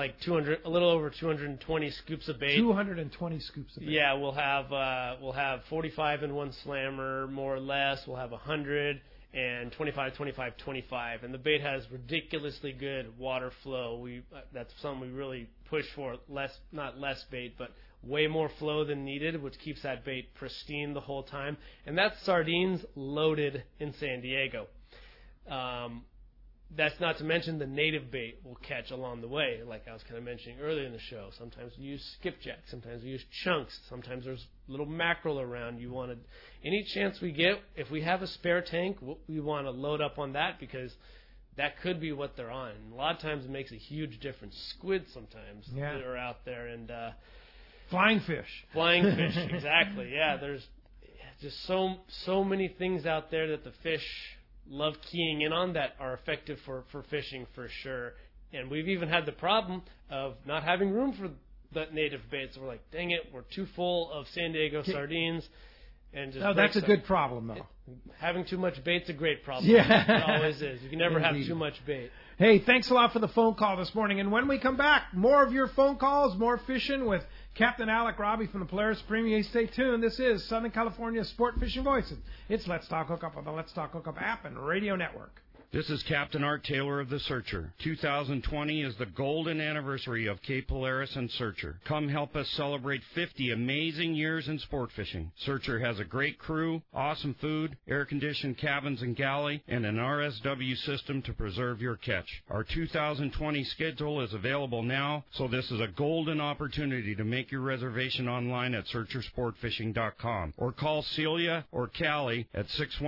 S5: 220 scoops of bait.
S2: 220 scoops of bait.
S5: Yeah, we'll have 45 in one slammer, more or less. We'll have 100. And 25, 25, 25. And the bait has ridiculously good water flow. That's something we really push for. Not less bait, but way more flow than needed, which keeps that bait pristine the whole time. And that's sardines loaded in San Diego. That's not to mention the native bait we'll catch along the way, like I was kind of mentioning earlier in the show. Sometimes we use skipjack, sometimes we use chunks, sometimes there's little mackerel around. Any chance we get, if we have a spare tank, we want to load up on that because that could be what they're on. And a lot of times it makes a huge difference. Squid sometimes that are out there, and
S2: flying fish.
S5: Flying fish, exactly. Yeah, there's just so many things out there that the fish love keying in on that are effective for fishing for sure. And we've even had the problem of not having room for the native bait. So we're like, dang it, we're too full of San Diego sardines. And just
S2: that's a good problem, though.
S5: Having too much bait's a great problem.
S2: Yeah.
S5: It always is. You can never have too much bait.
S2: Hey, thanks a lot for the phone call this morning. And when we come back, more of your phone calls, more fishing with Captain Alec Robbie from the Polaris Supreme. Stay tuned. This is Southern California's Sport Fishing Voice. It's Let's Talk Hookup on the Let's Talk Hookup app and radio network.
S14: This is Captain Art Taylor of the Searcher. 2020 is the golden anniversary of Cape Polaris and Searcher. Come help us celebrate 50 amazing years in sport fishing. Searcher has a great crew, awesome food, air-conditioned cabins and galley, and an RSW system to preserve your catch. Our 2020 schedule is available now, so this is a golden opportunity to make your reservation online at SearcherSportFishing.com or call Celia or Callie at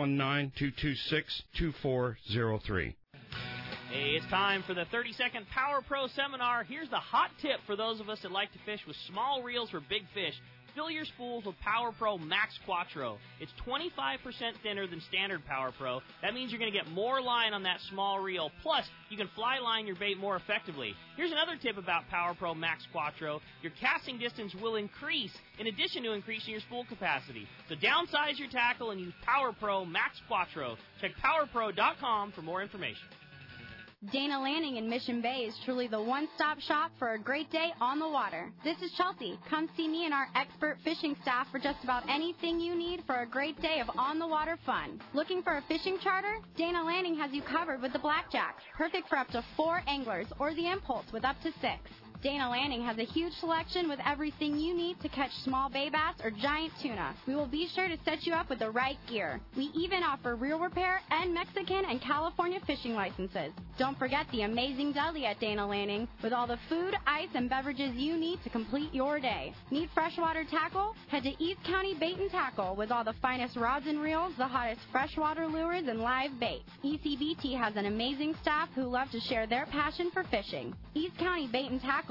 S14: 619-226-2403. Hey,
S15: it's time for the 30-second Power Pro Seminar. Here's the hot tip for those of us that like to fish with small reels for big fish. Fill your spools with Power Pro Max Quattro. It's 25% thinner than standard Power Pro. That means you're going to get more line on that small reel. Plus, you can fly line your bait more effectively. Here's another tip about Power Pro Max Quattro. Your casting distance will increase in addition to increasing your spool capacity. So downsize your tackle and use Power Pro Max Quattro. Check PowerPro.com for more information.
S16: Dana Landing in Mission Bay is truly the one-stop shop for a great day on the water. This is Chelsea. Come see me and our expert fishing staff for just about anything you need for a great day of on-the-water fun. Looking for a fishing charter? Dana Landing has you covered with the Blackjacks, perfect for up to 4 anglers, or the Impulse with up to 6. Dana Landing has a huge selection with everything you need to catch small bay bass or giant tuna. We will be sure to set you up with the right gear. We even offer reel repair and Mexican and California fishing licenses. Don't forget the amazing deli at Dana Landing with all the food, ice, and beverages you need to complete your day. Need freshwater tackle? Head to East County Bait and Tackle with all the finest rods and reels, the hottest freshwater lures, and live bait. ECBT has an amazing staff who love to share their passion for fishing. East County Bait and Tackle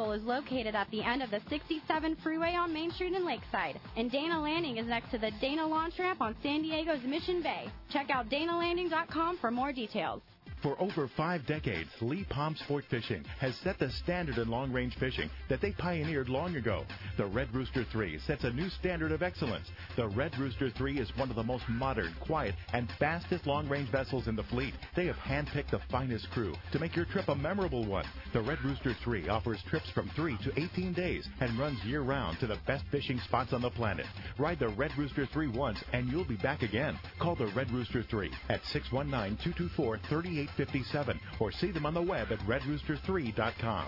S16: vehicle is located at the end of the 67 freeway on Main Street in Lakeside. And Dana Landing is next to the Dana Launch Ramp on San Diego's Mission Bay. Check out danalanding.com for more details.
S3: For over 5 decades, Lee Palm Sport Fishing has set the standard in long-range fishing that they pioneered long ago. The Red Rooster 3 sets a new standard of excellence. The Red Rooster 3 is one of the most modern, quiet, and fastest long-range vessels in the fleet. They have handpicked the finest crew to make your trip a memorable one. The Red Rooster 3 offers trips from 3 to 18 days and runs year-round to the best fishing spots on the planet. Ride the Red Rooster 3 once, and you'll be back again. Call the Red Rooster 3 at 619-224-3857 or see them on the web at redrooster3.com.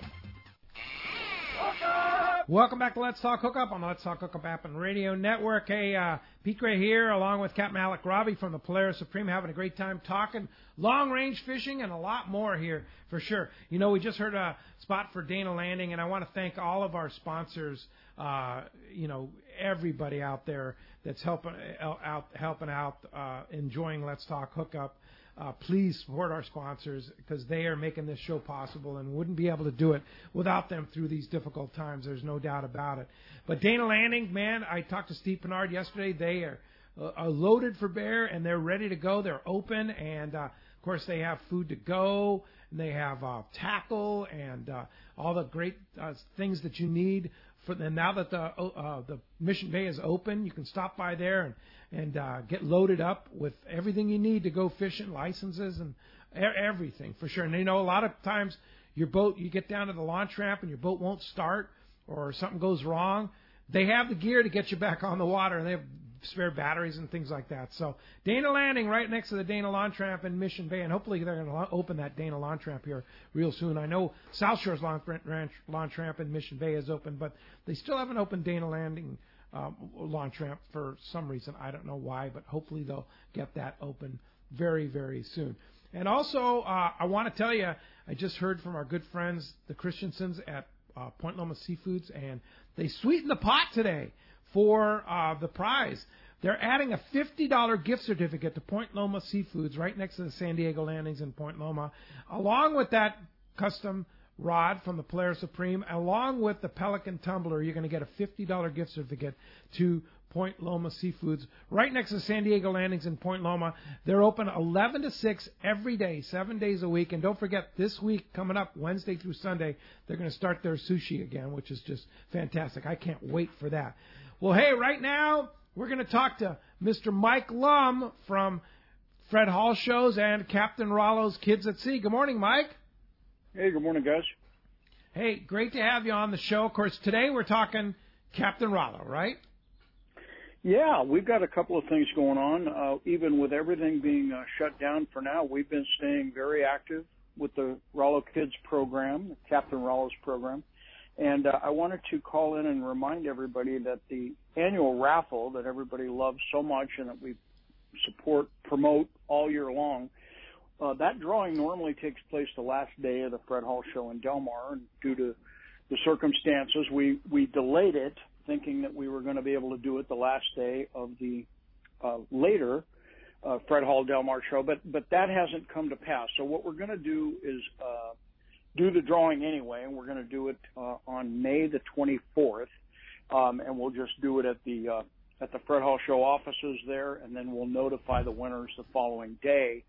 S2: Welcome back to Let's Talk Hookup on the Let's Talk Hookup app and radio network. Hey, Pete Gray here, along with Captain Alec Robbie from the Polaris Supreme, having a great time talking long-range fishing and a lot more here for sure. You know, we just heard a spot for Dana Landing, and I want to thank all of our sponsors, everybody out there that's helping out, enjoying Let's Talk Hookup. Please support our sponsors because they are making this show possible and wouldn't be able to do it without them through these difficult times. There's no doubt about it. But Dana Landing, man, I talked to Steve Pennard yesterday. They are loaded for bear and they're ready to go. They're open and, of course, they have food to go and they have tackle and all the great things that you need. And now that the Mission Bay is open, you can stop by there and get loaded up with everything you need to go fishing, licenses and everything for sure. And you know, a lot of times your boat, you get down to the launch ramp and your boat won't start or something goes wrong. They have the gear to get you back on the water, and they have spare batteries and things like that. So Dana Landing right next to the Dana Launch Ramp in Mission Bay, and hopefully they're going to open that Dana Launch Ramp here real soon. I know South Shore's Launch Ramp in Mission Bay is open, but they still haven't opened Dana Landing Launch Ramp for some reason. I don't know why, but hopefully they'll get that open very, very soon. And also, I want to tell you, I just heard from our good friends, the Christiansons at Point Loma Seafoods, and they sweetened the pot today for the prize. They're adding a $50 gift certificate to Point Loma Seafoods right next to the San Diego Landings in Point Loma, along with that custom rod from the Polaris Supreme, along with the Pelican Tumbler. You're going to get a $50 gift certificate to Point Loma Seafoods right next to San Diego Landings in Point Loma. They're open 11 to 6 every day, 7 days a week. And don't forget, this week coming up, Wednesday through Sunday, they're going to start their sushi again, which is just fantastic. I can't wait for that. Well, hey, right now, we're going to talk to Mr. Mike Lum from Fred Hall Shows and Captain Rollo's Kids at Sea. Good morning, Mike.
S17: Hey, good morning, guys.
S2: Hey, great to have you on the show. Of course, today we're talking Captain Rollo, right?
S17: Yeah, we've got a couple of things going on. Even with everything being shut down for now, we've been staying very active with the Rollo Kids program, Captain Rollo's program. And I wanted to call in and remind everybody that the annual raffle that everybody loves so much and that we promote all year long, that drawing normally takes place the last day of the Fred Hall Show in Del Mar. And due to the circumstances, we delayed it, thinking that we were going to be able to do it the last day of the later Fred Hall Del Mar show, but that hasn't come to pass. So what we're going to do is do the drawing anyway, and we're going to do it on May the 24th, and we'll just do it at the Fred Hall Show offices there, and then we'll notify the winners the following day.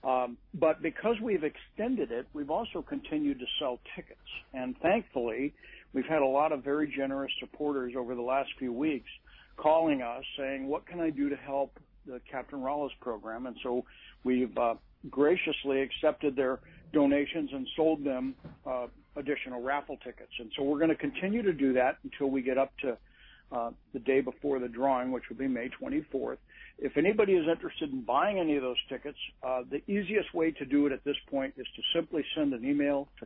S17: But because we've extended it, we've also continued to sell tickets, and thankfully, we've had a lot of very generous supporters over the last few weeks calling us saying, what can I do to help the Captain Rollo's program? And so we've graciously accepted their donations and sold them additional raffle tickets. And so we're going to continue to do that until we get up to the day before the drawing, which will be May 24th. If anybody is interested in buying any of those tickets, the easiest way to do it at this point is to simply send an email to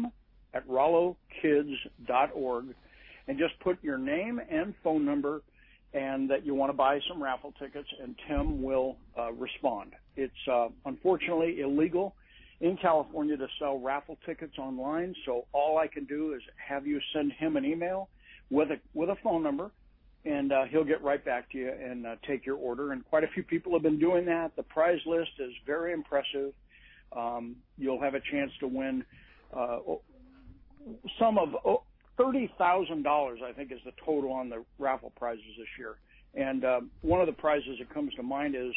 S17: tim@rollokids.org and just put your name and phone number and that you want to buy some raffle tickets, and Tim will respond. It's unfortunately illegal in California to sell raffle tickets online, so all I can do is have you send him an email with a phone number, and he'll get right back to you and take your order. And quite a few people have been doing that. The prize list is very impressive. You'll have a chance to win some of $30,000, I think, is the total on the raffle prizes this year. And one of the prizes that comes to mind is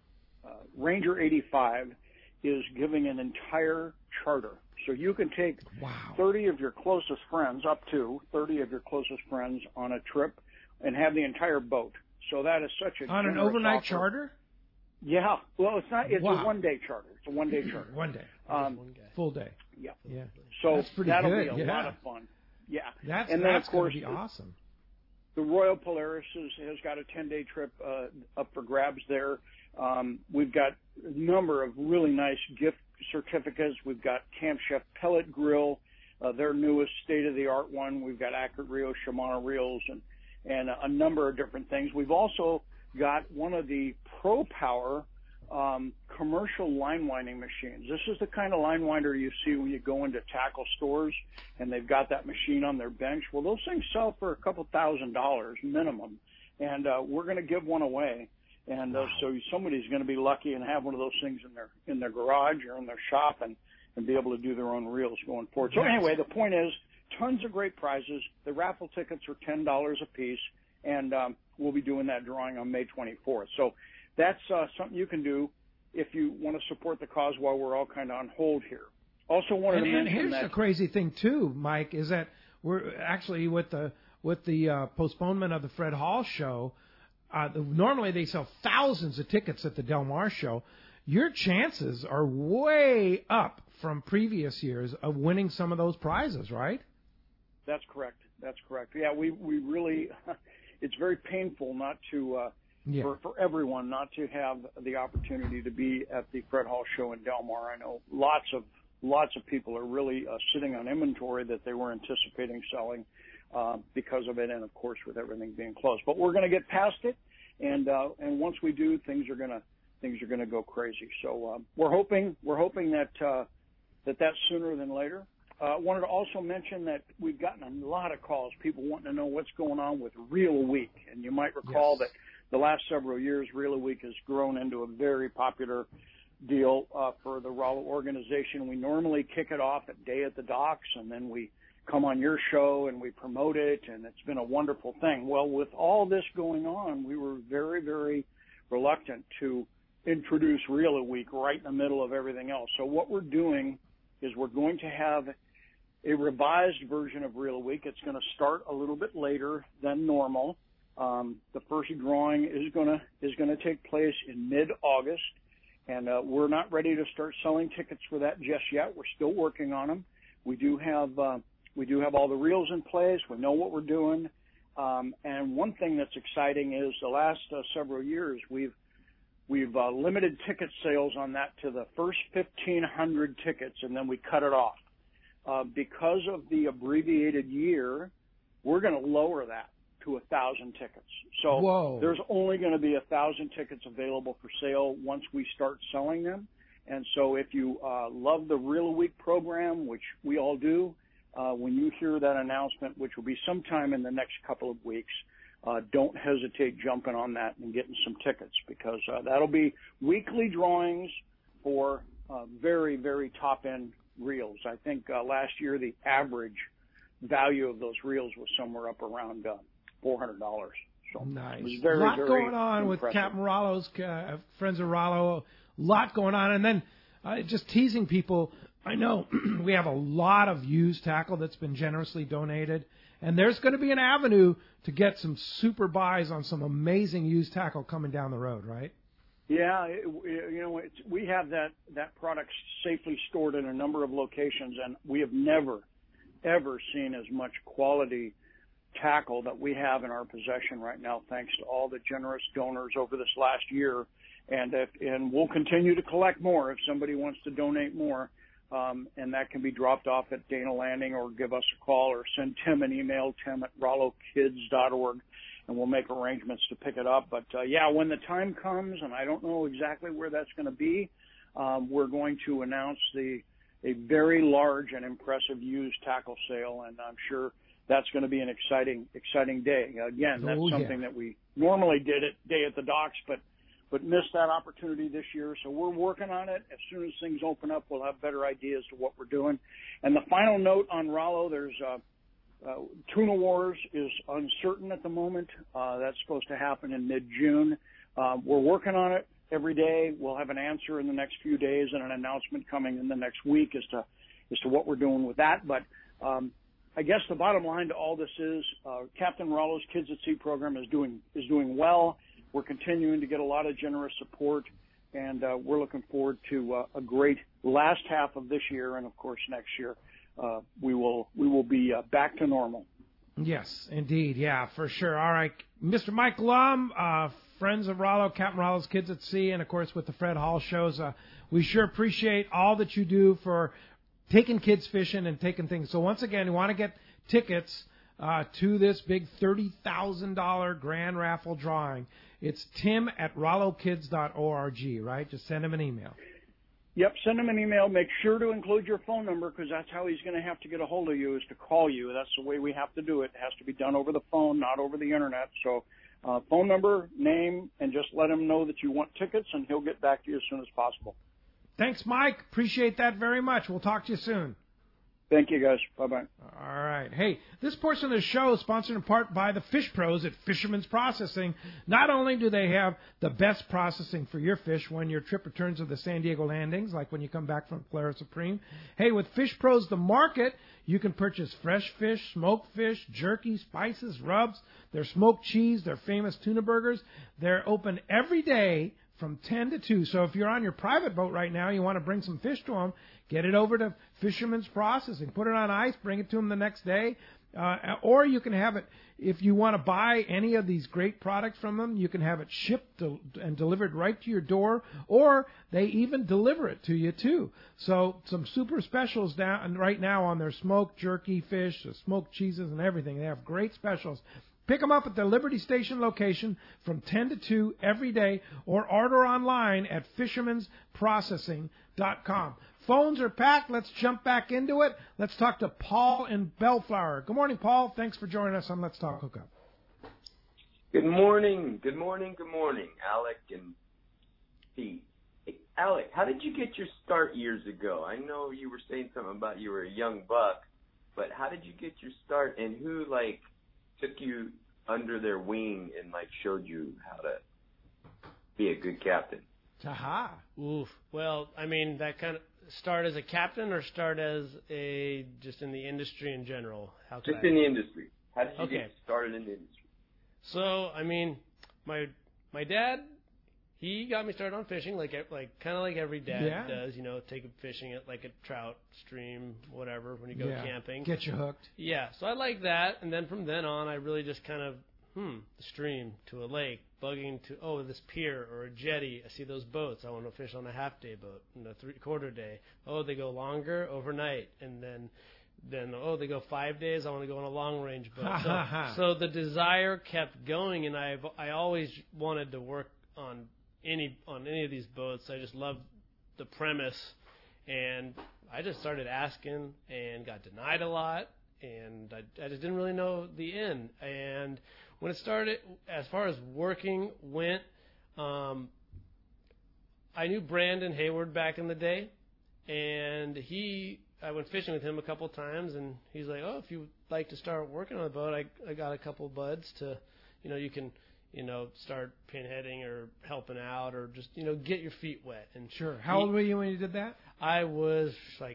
S17: Ranger 85 is giving an entire charter. So you can take 30 of your closest friends, up to 30 of your closest friends on a trip and have the entire boat. So that is such a
S2: on an
S17: generous
S2: overnight
S17: offer.
S2: charter?
S17: Yeah. Well, it's not. It's
S2: Wow.
S17: a one-day charter. It's a one-day charter.
S2: One day. Full day.
S17: Yeah.
S2: Yeah.
S17: So
S2: That's pretty
S17: that'll
S2: good.
S17: be a
S2: yeah.
S17: lot of fun. Yeah.
S2: That's
S17: and then
S2: that's
S17: of course
S2: gonna be awesome.
S17: The Royal Polaris has got a 10-day trip up for grabs there. We've got a number of really nice gift certificates. We've got Camp Chef Pellet Grill, their newest state-of-the-art one. We've got Accurate Reels, Shimano Reels, and a number of different things. We've also got one of the Pro Power commercial line winding machines. This is the kind of line winder you see when you go into tackle stores and they've got that machine on their bench. Well, those things sell for a couple $1,000 minimum, and we're going to give one away. And so somebody's going to be lucky and have one of those things in their garage or in their shop and be able to do their own reels going forward. So anyway, the point is, tons of great prizes. The raffle tickets are $10 a piece, and we'll be doing that drawing on May 24th. So that's something you can do if you want to support the cause while we're all kind of on hold here. Also wanted to mention
S2: and here's
S17: that
S2: the crazy thing too, Mike, is that we're actually with the postponement of the Fred Hall show. Normally they sell thousands of tickets at the Del Mar show. Your chances are way up from previous years of winning some of those prizes, right?
S17: That's correct. That's correct. Yeah, we really, it's very painful not to, for everyone not to have the opportunity to be at the Fred Hall show in Del Mar. I know lots of people are really sitting on inventory that they were anticipating selling because of it, and of course with everything being closed. But we're going to get past it, and once we do, things are going to go crazy. So we're hoping that that's sooner than later. Wanted to also mention that we've gotten a lot of calls, people wanting to know what's going on with Reel a Week. And you might recall that the last several years, Reel a Week has grown into a very popular deal for the Rollo organization. We normally kick it off at Day at the Docks, and then we come on your show and we promote it, and it's been a wonderful thing. Well, with all this going on, we were very, very reluctant to introduce Reel a Week right in the middle of everything else. So what we're doing is we're going to have a revised version of Reel a Week. It's going to start a little bit later than normal. The first drawing is going to take place in mid-August, and we're not ready to start selling tickets for that just yet. We're still working on them. We do have all the reels in place. We know what we're doing. And one thing that's exciting is the last several years we've limited ticket sales on that to the first 1,500 tickets, and then we cut it off. Because of the abbreviated year, we're going to lower that to 1,000 tickets. So there's only going to be 1,000 tickets available for sale once we start selling them. And so if you love the Reel a Week program, which we all do, when you hear that announcement, which will be sometime in the next couple of weeks, don't hesitate jumping on that and getting some tickets, because that'll be weekly drawings for very, very top-end reels. I think last year the average value of those reels was somewhere up around $400. So
S2: nice.
S17: It was very,
S2: a lot
S17: very
S2: going on
S17: impressive.
S2: with Captain Rollo's friends of Rollo. A lot going on, and then just teasing people. I know we have a lot of used tackle that's been generously donated, and there's going to be an avenue to get some super buys on some amazing used tackle coming down the road, right?
S17: Yeah, we have that product safely stored in a number of locations, and we have never, ever seen as much quality tackle that we have in our possession right now, thanks to all the generous donors over this last year. And we'll continue to collect more if somebody wants to donate more. And that can be dropped off at Dana Landing, or give us a call, or send Tim an email, tim@rollokids.org, and we'll make arrangements to pick it up. But, when the time comes, and I don't know exactly where that's going to be, we're going to announce a very large and impressive used tackle sale, and I'm sure that's going to be an exciting day. Again, that's something that we normally did at Day at the Docks, but missed that opportunity this year. So we're working on it. As soon as things open up, we'll have better ideas to what we're doing. And the final note on Rollo, there's Tuna Wars is uncertain at the moment. That's supposed to happen in mid-June. We're working on it every day. We'll have an answer in the next few days and an announcement coming in the next week as to what we're doing with that. But I guess the bottom line to all this is Captain Rallo's Kids at Sea program is doing well. We're continuing to get a lot of generous support, and we're looking forward to a great last half of this year, and of course next year we will be back to normal.
S2: Yes, indeed. Yeah, for sure. All right, Mr. Mike Lum, Friends of Rollo, Captain Rollo's Kids at Sea, and of course with the Fred Hall shows, we sure appreciate all that you do for taking kids fishing and taking things. So once again, you want to get tickets to this big $30,000 grand raffle drawing. It's Tim at RolloKids.org, right? Just send him an email.
S17: Yep, send him an email. Make sure to include your phone number because that's how he's going to have to get a hold of you, is to call you. That's the way we have to do it. It has to be done over the phone, not over the Internet. So phone number, name, and just let him know that you want tickets, and he'll get back to you as soon as possible.
S2: Thanks, Mike. Appreciate that very much. We'll talk to you soon.
S17: Thank you, guys. Bye-bye.
S2: All right. Hey, this portion of the show is sponsored in part by the Fish Pros at Fisherman's Processing. Not only do they have the best processing for your fish when your trip returns to the San Diego landings, like when you come back from Clara Supreme, hey, with Fish Pros The Market, you can purchase fresh fish, smoked fish, jerky, spices, rubs, their smoked cheese, their famous tuna burgers. They're open every day from 10 to 2. So if you're on your private boat right now, you want to bring some fish to them, get it over to Fisherman's Processing. Put it on ice, bring it to them the next day. Or you can have it, if you want to buy any of these great products from them, you can have it shipped and delivered right to your door, or they even deliver it to you too. So some super specials right now on their smoked jerky fish, smoked cheeses and everything. They have great specials. Pick them up at the Liberty Station location from 10 to 2 every day, or order online at fishermansprocessing.com. Phones are packed. Let's jump back into it. Let's talk to Paul in Bellflower. Good morning, Paul. Thanks for joining us on Let's Talk Hookup.
S18: Good morning. Good morning. Good morning, Alec and Pete. Hey, Alec, how did you get your start years ago? I know you were saying something about you were a young buck, but how did you get your start, and who, took you under their wing and showed you how to be a good captain?
S2: Aha.
S5: Oof. Well, I mean, that kind of start as a captain or start as just in the industry in general?
S18: Just in the industry. How did you get started in the industry?
S5: So, I mean, my dad, he got me started on fishing, kind of like every dad does, take him fishing at a trout stream, whatever, when you go camping.
S2: Get you hooked.
S5: Yeah, so I like that, and then from then on, I really just kind of, the stream to a lake, bugging to, this pier or a jetty. I see those boats. I want to fish on a half-day boat and a three-quarter day. Oh, they go longer, overnight, and then they go 5 days. I want to go on a long-range boat. So the desire kept going, and I always wanted to work on any of these boats. I just loved the premise, and I just started asking and got denied a lot, and I just didn't really know the end. And when it started, as far as working went, I knew Brandon Hayward back in the day, and I went fishing with him a couple times, and he's like, oh, if you'd like to start working on a boat, I got a couple buds to, you can start pinheading or helping out or just, get your feet wet. And
S2: sure. How old were you when you did that?
S5: I was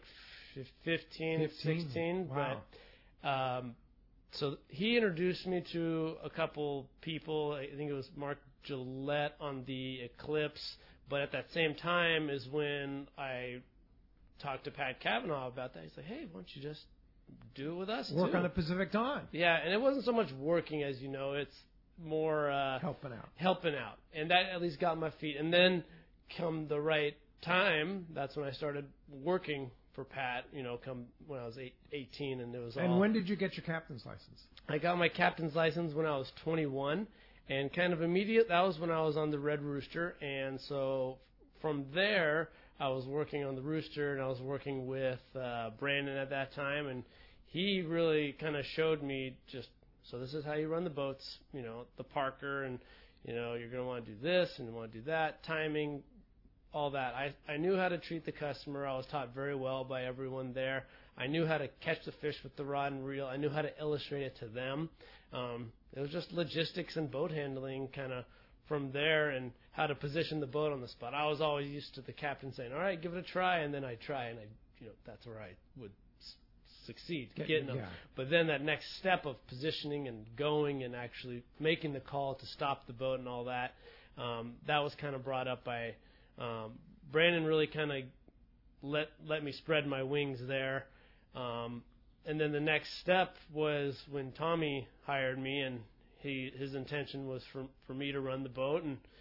S5: 15, 16.
S2: Wow.
S5: But, so he introduced me to a couple people. I think it was Mark Gillette on the Eclipse. But at that same time is when I talked to Pat Cavanaugh about that. He's like, hey, why don't you just do it with us
S2: Work on the Pacific Dawn.
S5: Yeah, and it wasn't so much working as it's more helping out, and that at least got my feet. And then come the right time, that's when I started working for Pat, come when I was 18, and it was
S2: And when did you get your captain's license?
S5: I got my captain's license when I was 21, and kind of immediate, that was when I was on the Red Rooster, and so from there, I was working on the Rooster, and I was working with Brandon at that time, and he really kind of showed me so this is how you run the boats, the Parker, and, you're going to want to do this and you want to do that, timing, all that. I knew how to treat the customer. I was taught very well by everyone there. I knew how to catch the fish with the rod and reel. I knew how to illustrate it to them. It was just logistics and boat handling kind of from there, and how to position the boat on the spot. I was always used to the captain saying, all right, give it a try, and then I try, and that's where I would succeed getting them. But then that next step of positioning and going and actually making the call to stop the boat and all that, that was kind of brought up by Brandon. Really kind of let me spread my wings there. And then the next step was when Tommy hired me, and his intention was for me to run the boat.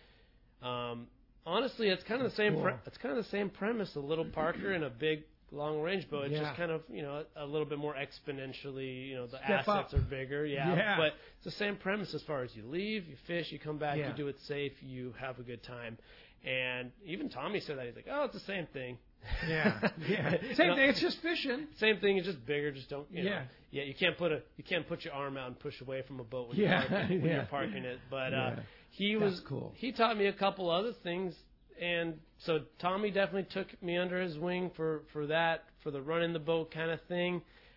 S5: And honestly, it's kind of the same. It's kind of the same premise. A little Parker and a big long range boat. It's just kind of a little bit more exponentially. The
S2: Step
S5: assets
S2: up.
S5: are bigger. But it's the same premise as far as you leave, you fish, you come back, you do it safe, you have a good time. And even Tommy said that. He's like, oh, it's the same thing.
S2: Same thing. It's just fishing.
S5: Same thing. It's just bigger. Just don't. You can't put your arm out and push away from a boat when you're parking it. But
S2: That's cool.
S5: He taught me a couple other things, and so Tommy definitely took me under his wing for that, for the running the boat kind of thing.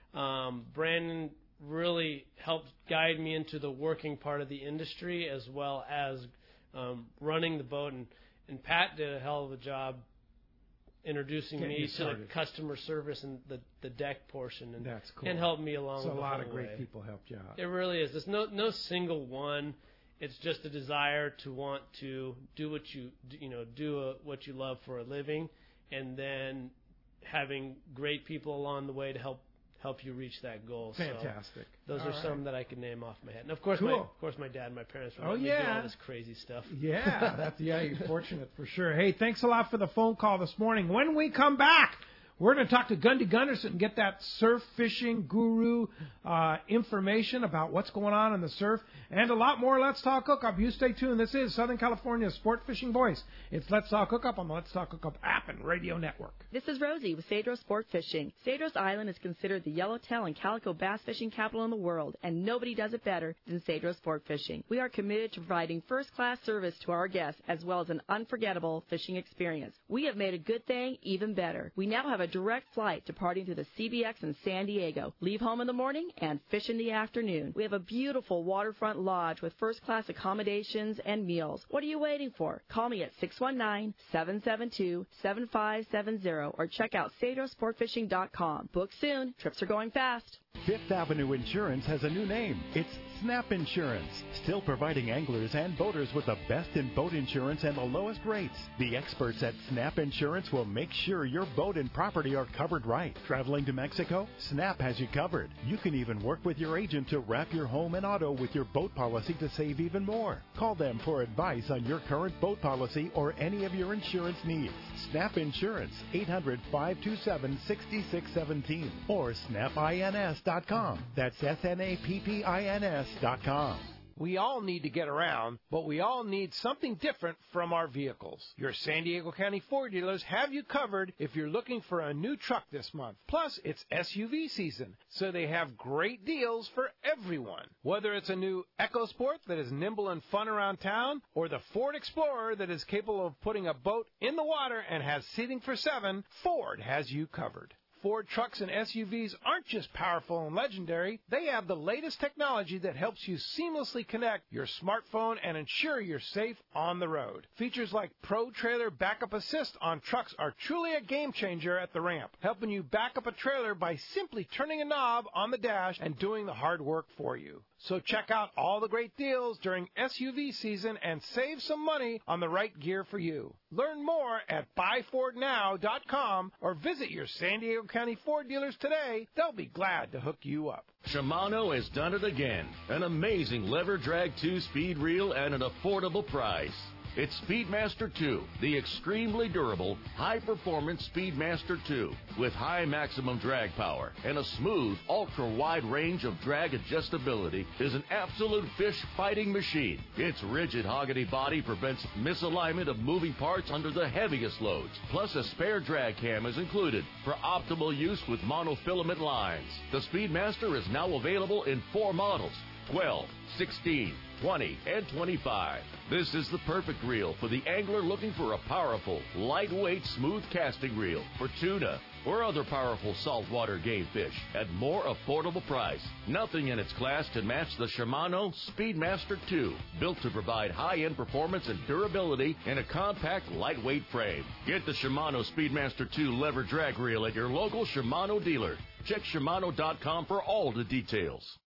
S5: Brandon really helped guide me into the working part of the industry as well as running the boat, and Pat did a hell of a job introducing me to the customer service and the deck portion, and
S2: that's cool.
S5: And helped me along.
S2: So
S5: the
S2: a lot
S5: whole
S2: of great
S5: way.
S2: people helped you out.
S5: It really is. There's no single one. It's just a desire to want to do what what you love for a living, and then having great people along the way to help you reach that goal.
S2: Fantastic.
S5: So those
S2: all
S5: are
S2: right.
S5: some that I can name off my head. And of course, my dad and my parents were letting me do all this crazy stuff.
S2: You're fortunate for sure. Hey, thanks a lot for the phone call this morning. When we come back, we're going to talk to Gundy Gunderson and get that surf fishing guru information about what's going on in the surf and a lot more. Let's Talk Hookup. You stay tuned. This is Southern California's sport fishing voice. It's Let's Talk Hookup on the Let's Talk Hookup app and radio network.
S19: This is Rosie with Cedros Sport Fishing. Cedros Island is considered the yellowtail and calico bass fishing capital in the world, and nobody does it better than Cedros Sport Fishing. We are committed to providing first-class service to our guests as well as an unforgettable fishing experience. We have made a good thing even better. We now have a direct flight departing to the CBX in San Diego. Leave home in the morning and fish in the afternoon. We have a beautiful waterfront lodge with first-class accommodations and meals. What are you waiting for? Call me at 619-772-7570 or check out CedrosSportFishing.com. Book soon. Trips are going fast.
S3: Fifth Avenue Insurance has a new name. It's Snap Insurance, still providing anglers and boaters with the best in boat insurance and the lowest rates. The experts at Snap Insurance will make sure your boat and property are covered right. Traveling to Mexico? Snap has you covered. You can even work with your agent to wrap your home and auto with your boat policy to save even more. Call them for advice on your current boat policy or any of your insurance needs. Snap Insurance, 800-527-6617 or snapins.com. That's SNAPPINS.com.
S2: We all need to get around, but we all need something different from our vehicles. Your San Diego County Ford dealers have you covered if you're looking for a new truck this month. Plus, it's SUV season, so they have great deals for everyone. Whether it's a new EcoSport that is nimble and fun around town, or the Ford Explorer that is capable of putting a boat in the water and has seating for 7, Ford has you covered. Ford trucks and SUVs aren't just powerful and legendary. They have the latest technology that helps you seamlessly connect your smartphone and ensure you're safe on the road. Features like Pro Trailer Backup Assist on trucks are truly a game changer at the ramp, helping you back up a trailer by simply turning a knob on the dash and doing the hard work for you. So check out all the great deals during SUV season and save some money on the right gear for you. Learn more at buyfordnow.com or visit your San Diego County Ford dealers today. They'll be glad to hook you up.
S6: Shimano has done it again. An amazing lever drag 2-speed reel at an affordable price. It's Speedmaster 2, the extremely durable, high-performance Speedmaster 2, with high maximum drag power and a smooth, ultra-wide range of drag adjustability, is an absolute fish-fighting machine. Its rigid hogany body prevents misalignment of moving parts under the heaviest loads. Plus, a spare drag cam is included for optimal use with monofilament lines. The Speedmaster is now available in 4 models: 12, 16, 20, and 25. This is the perfect reel for the angler looking for a powerful, lightweight, smooth casting reel for tuna or other powerful saltwater game fish at more affordable price. Nothing in its class can match the Shimano Speedmaster 2, built to provide high-end performance and durability in a compact, lightweight frame. Get the Shimano Speedmaster 2 lever drag reel at your local Shimano dealer. Check Shimano.com for all the details.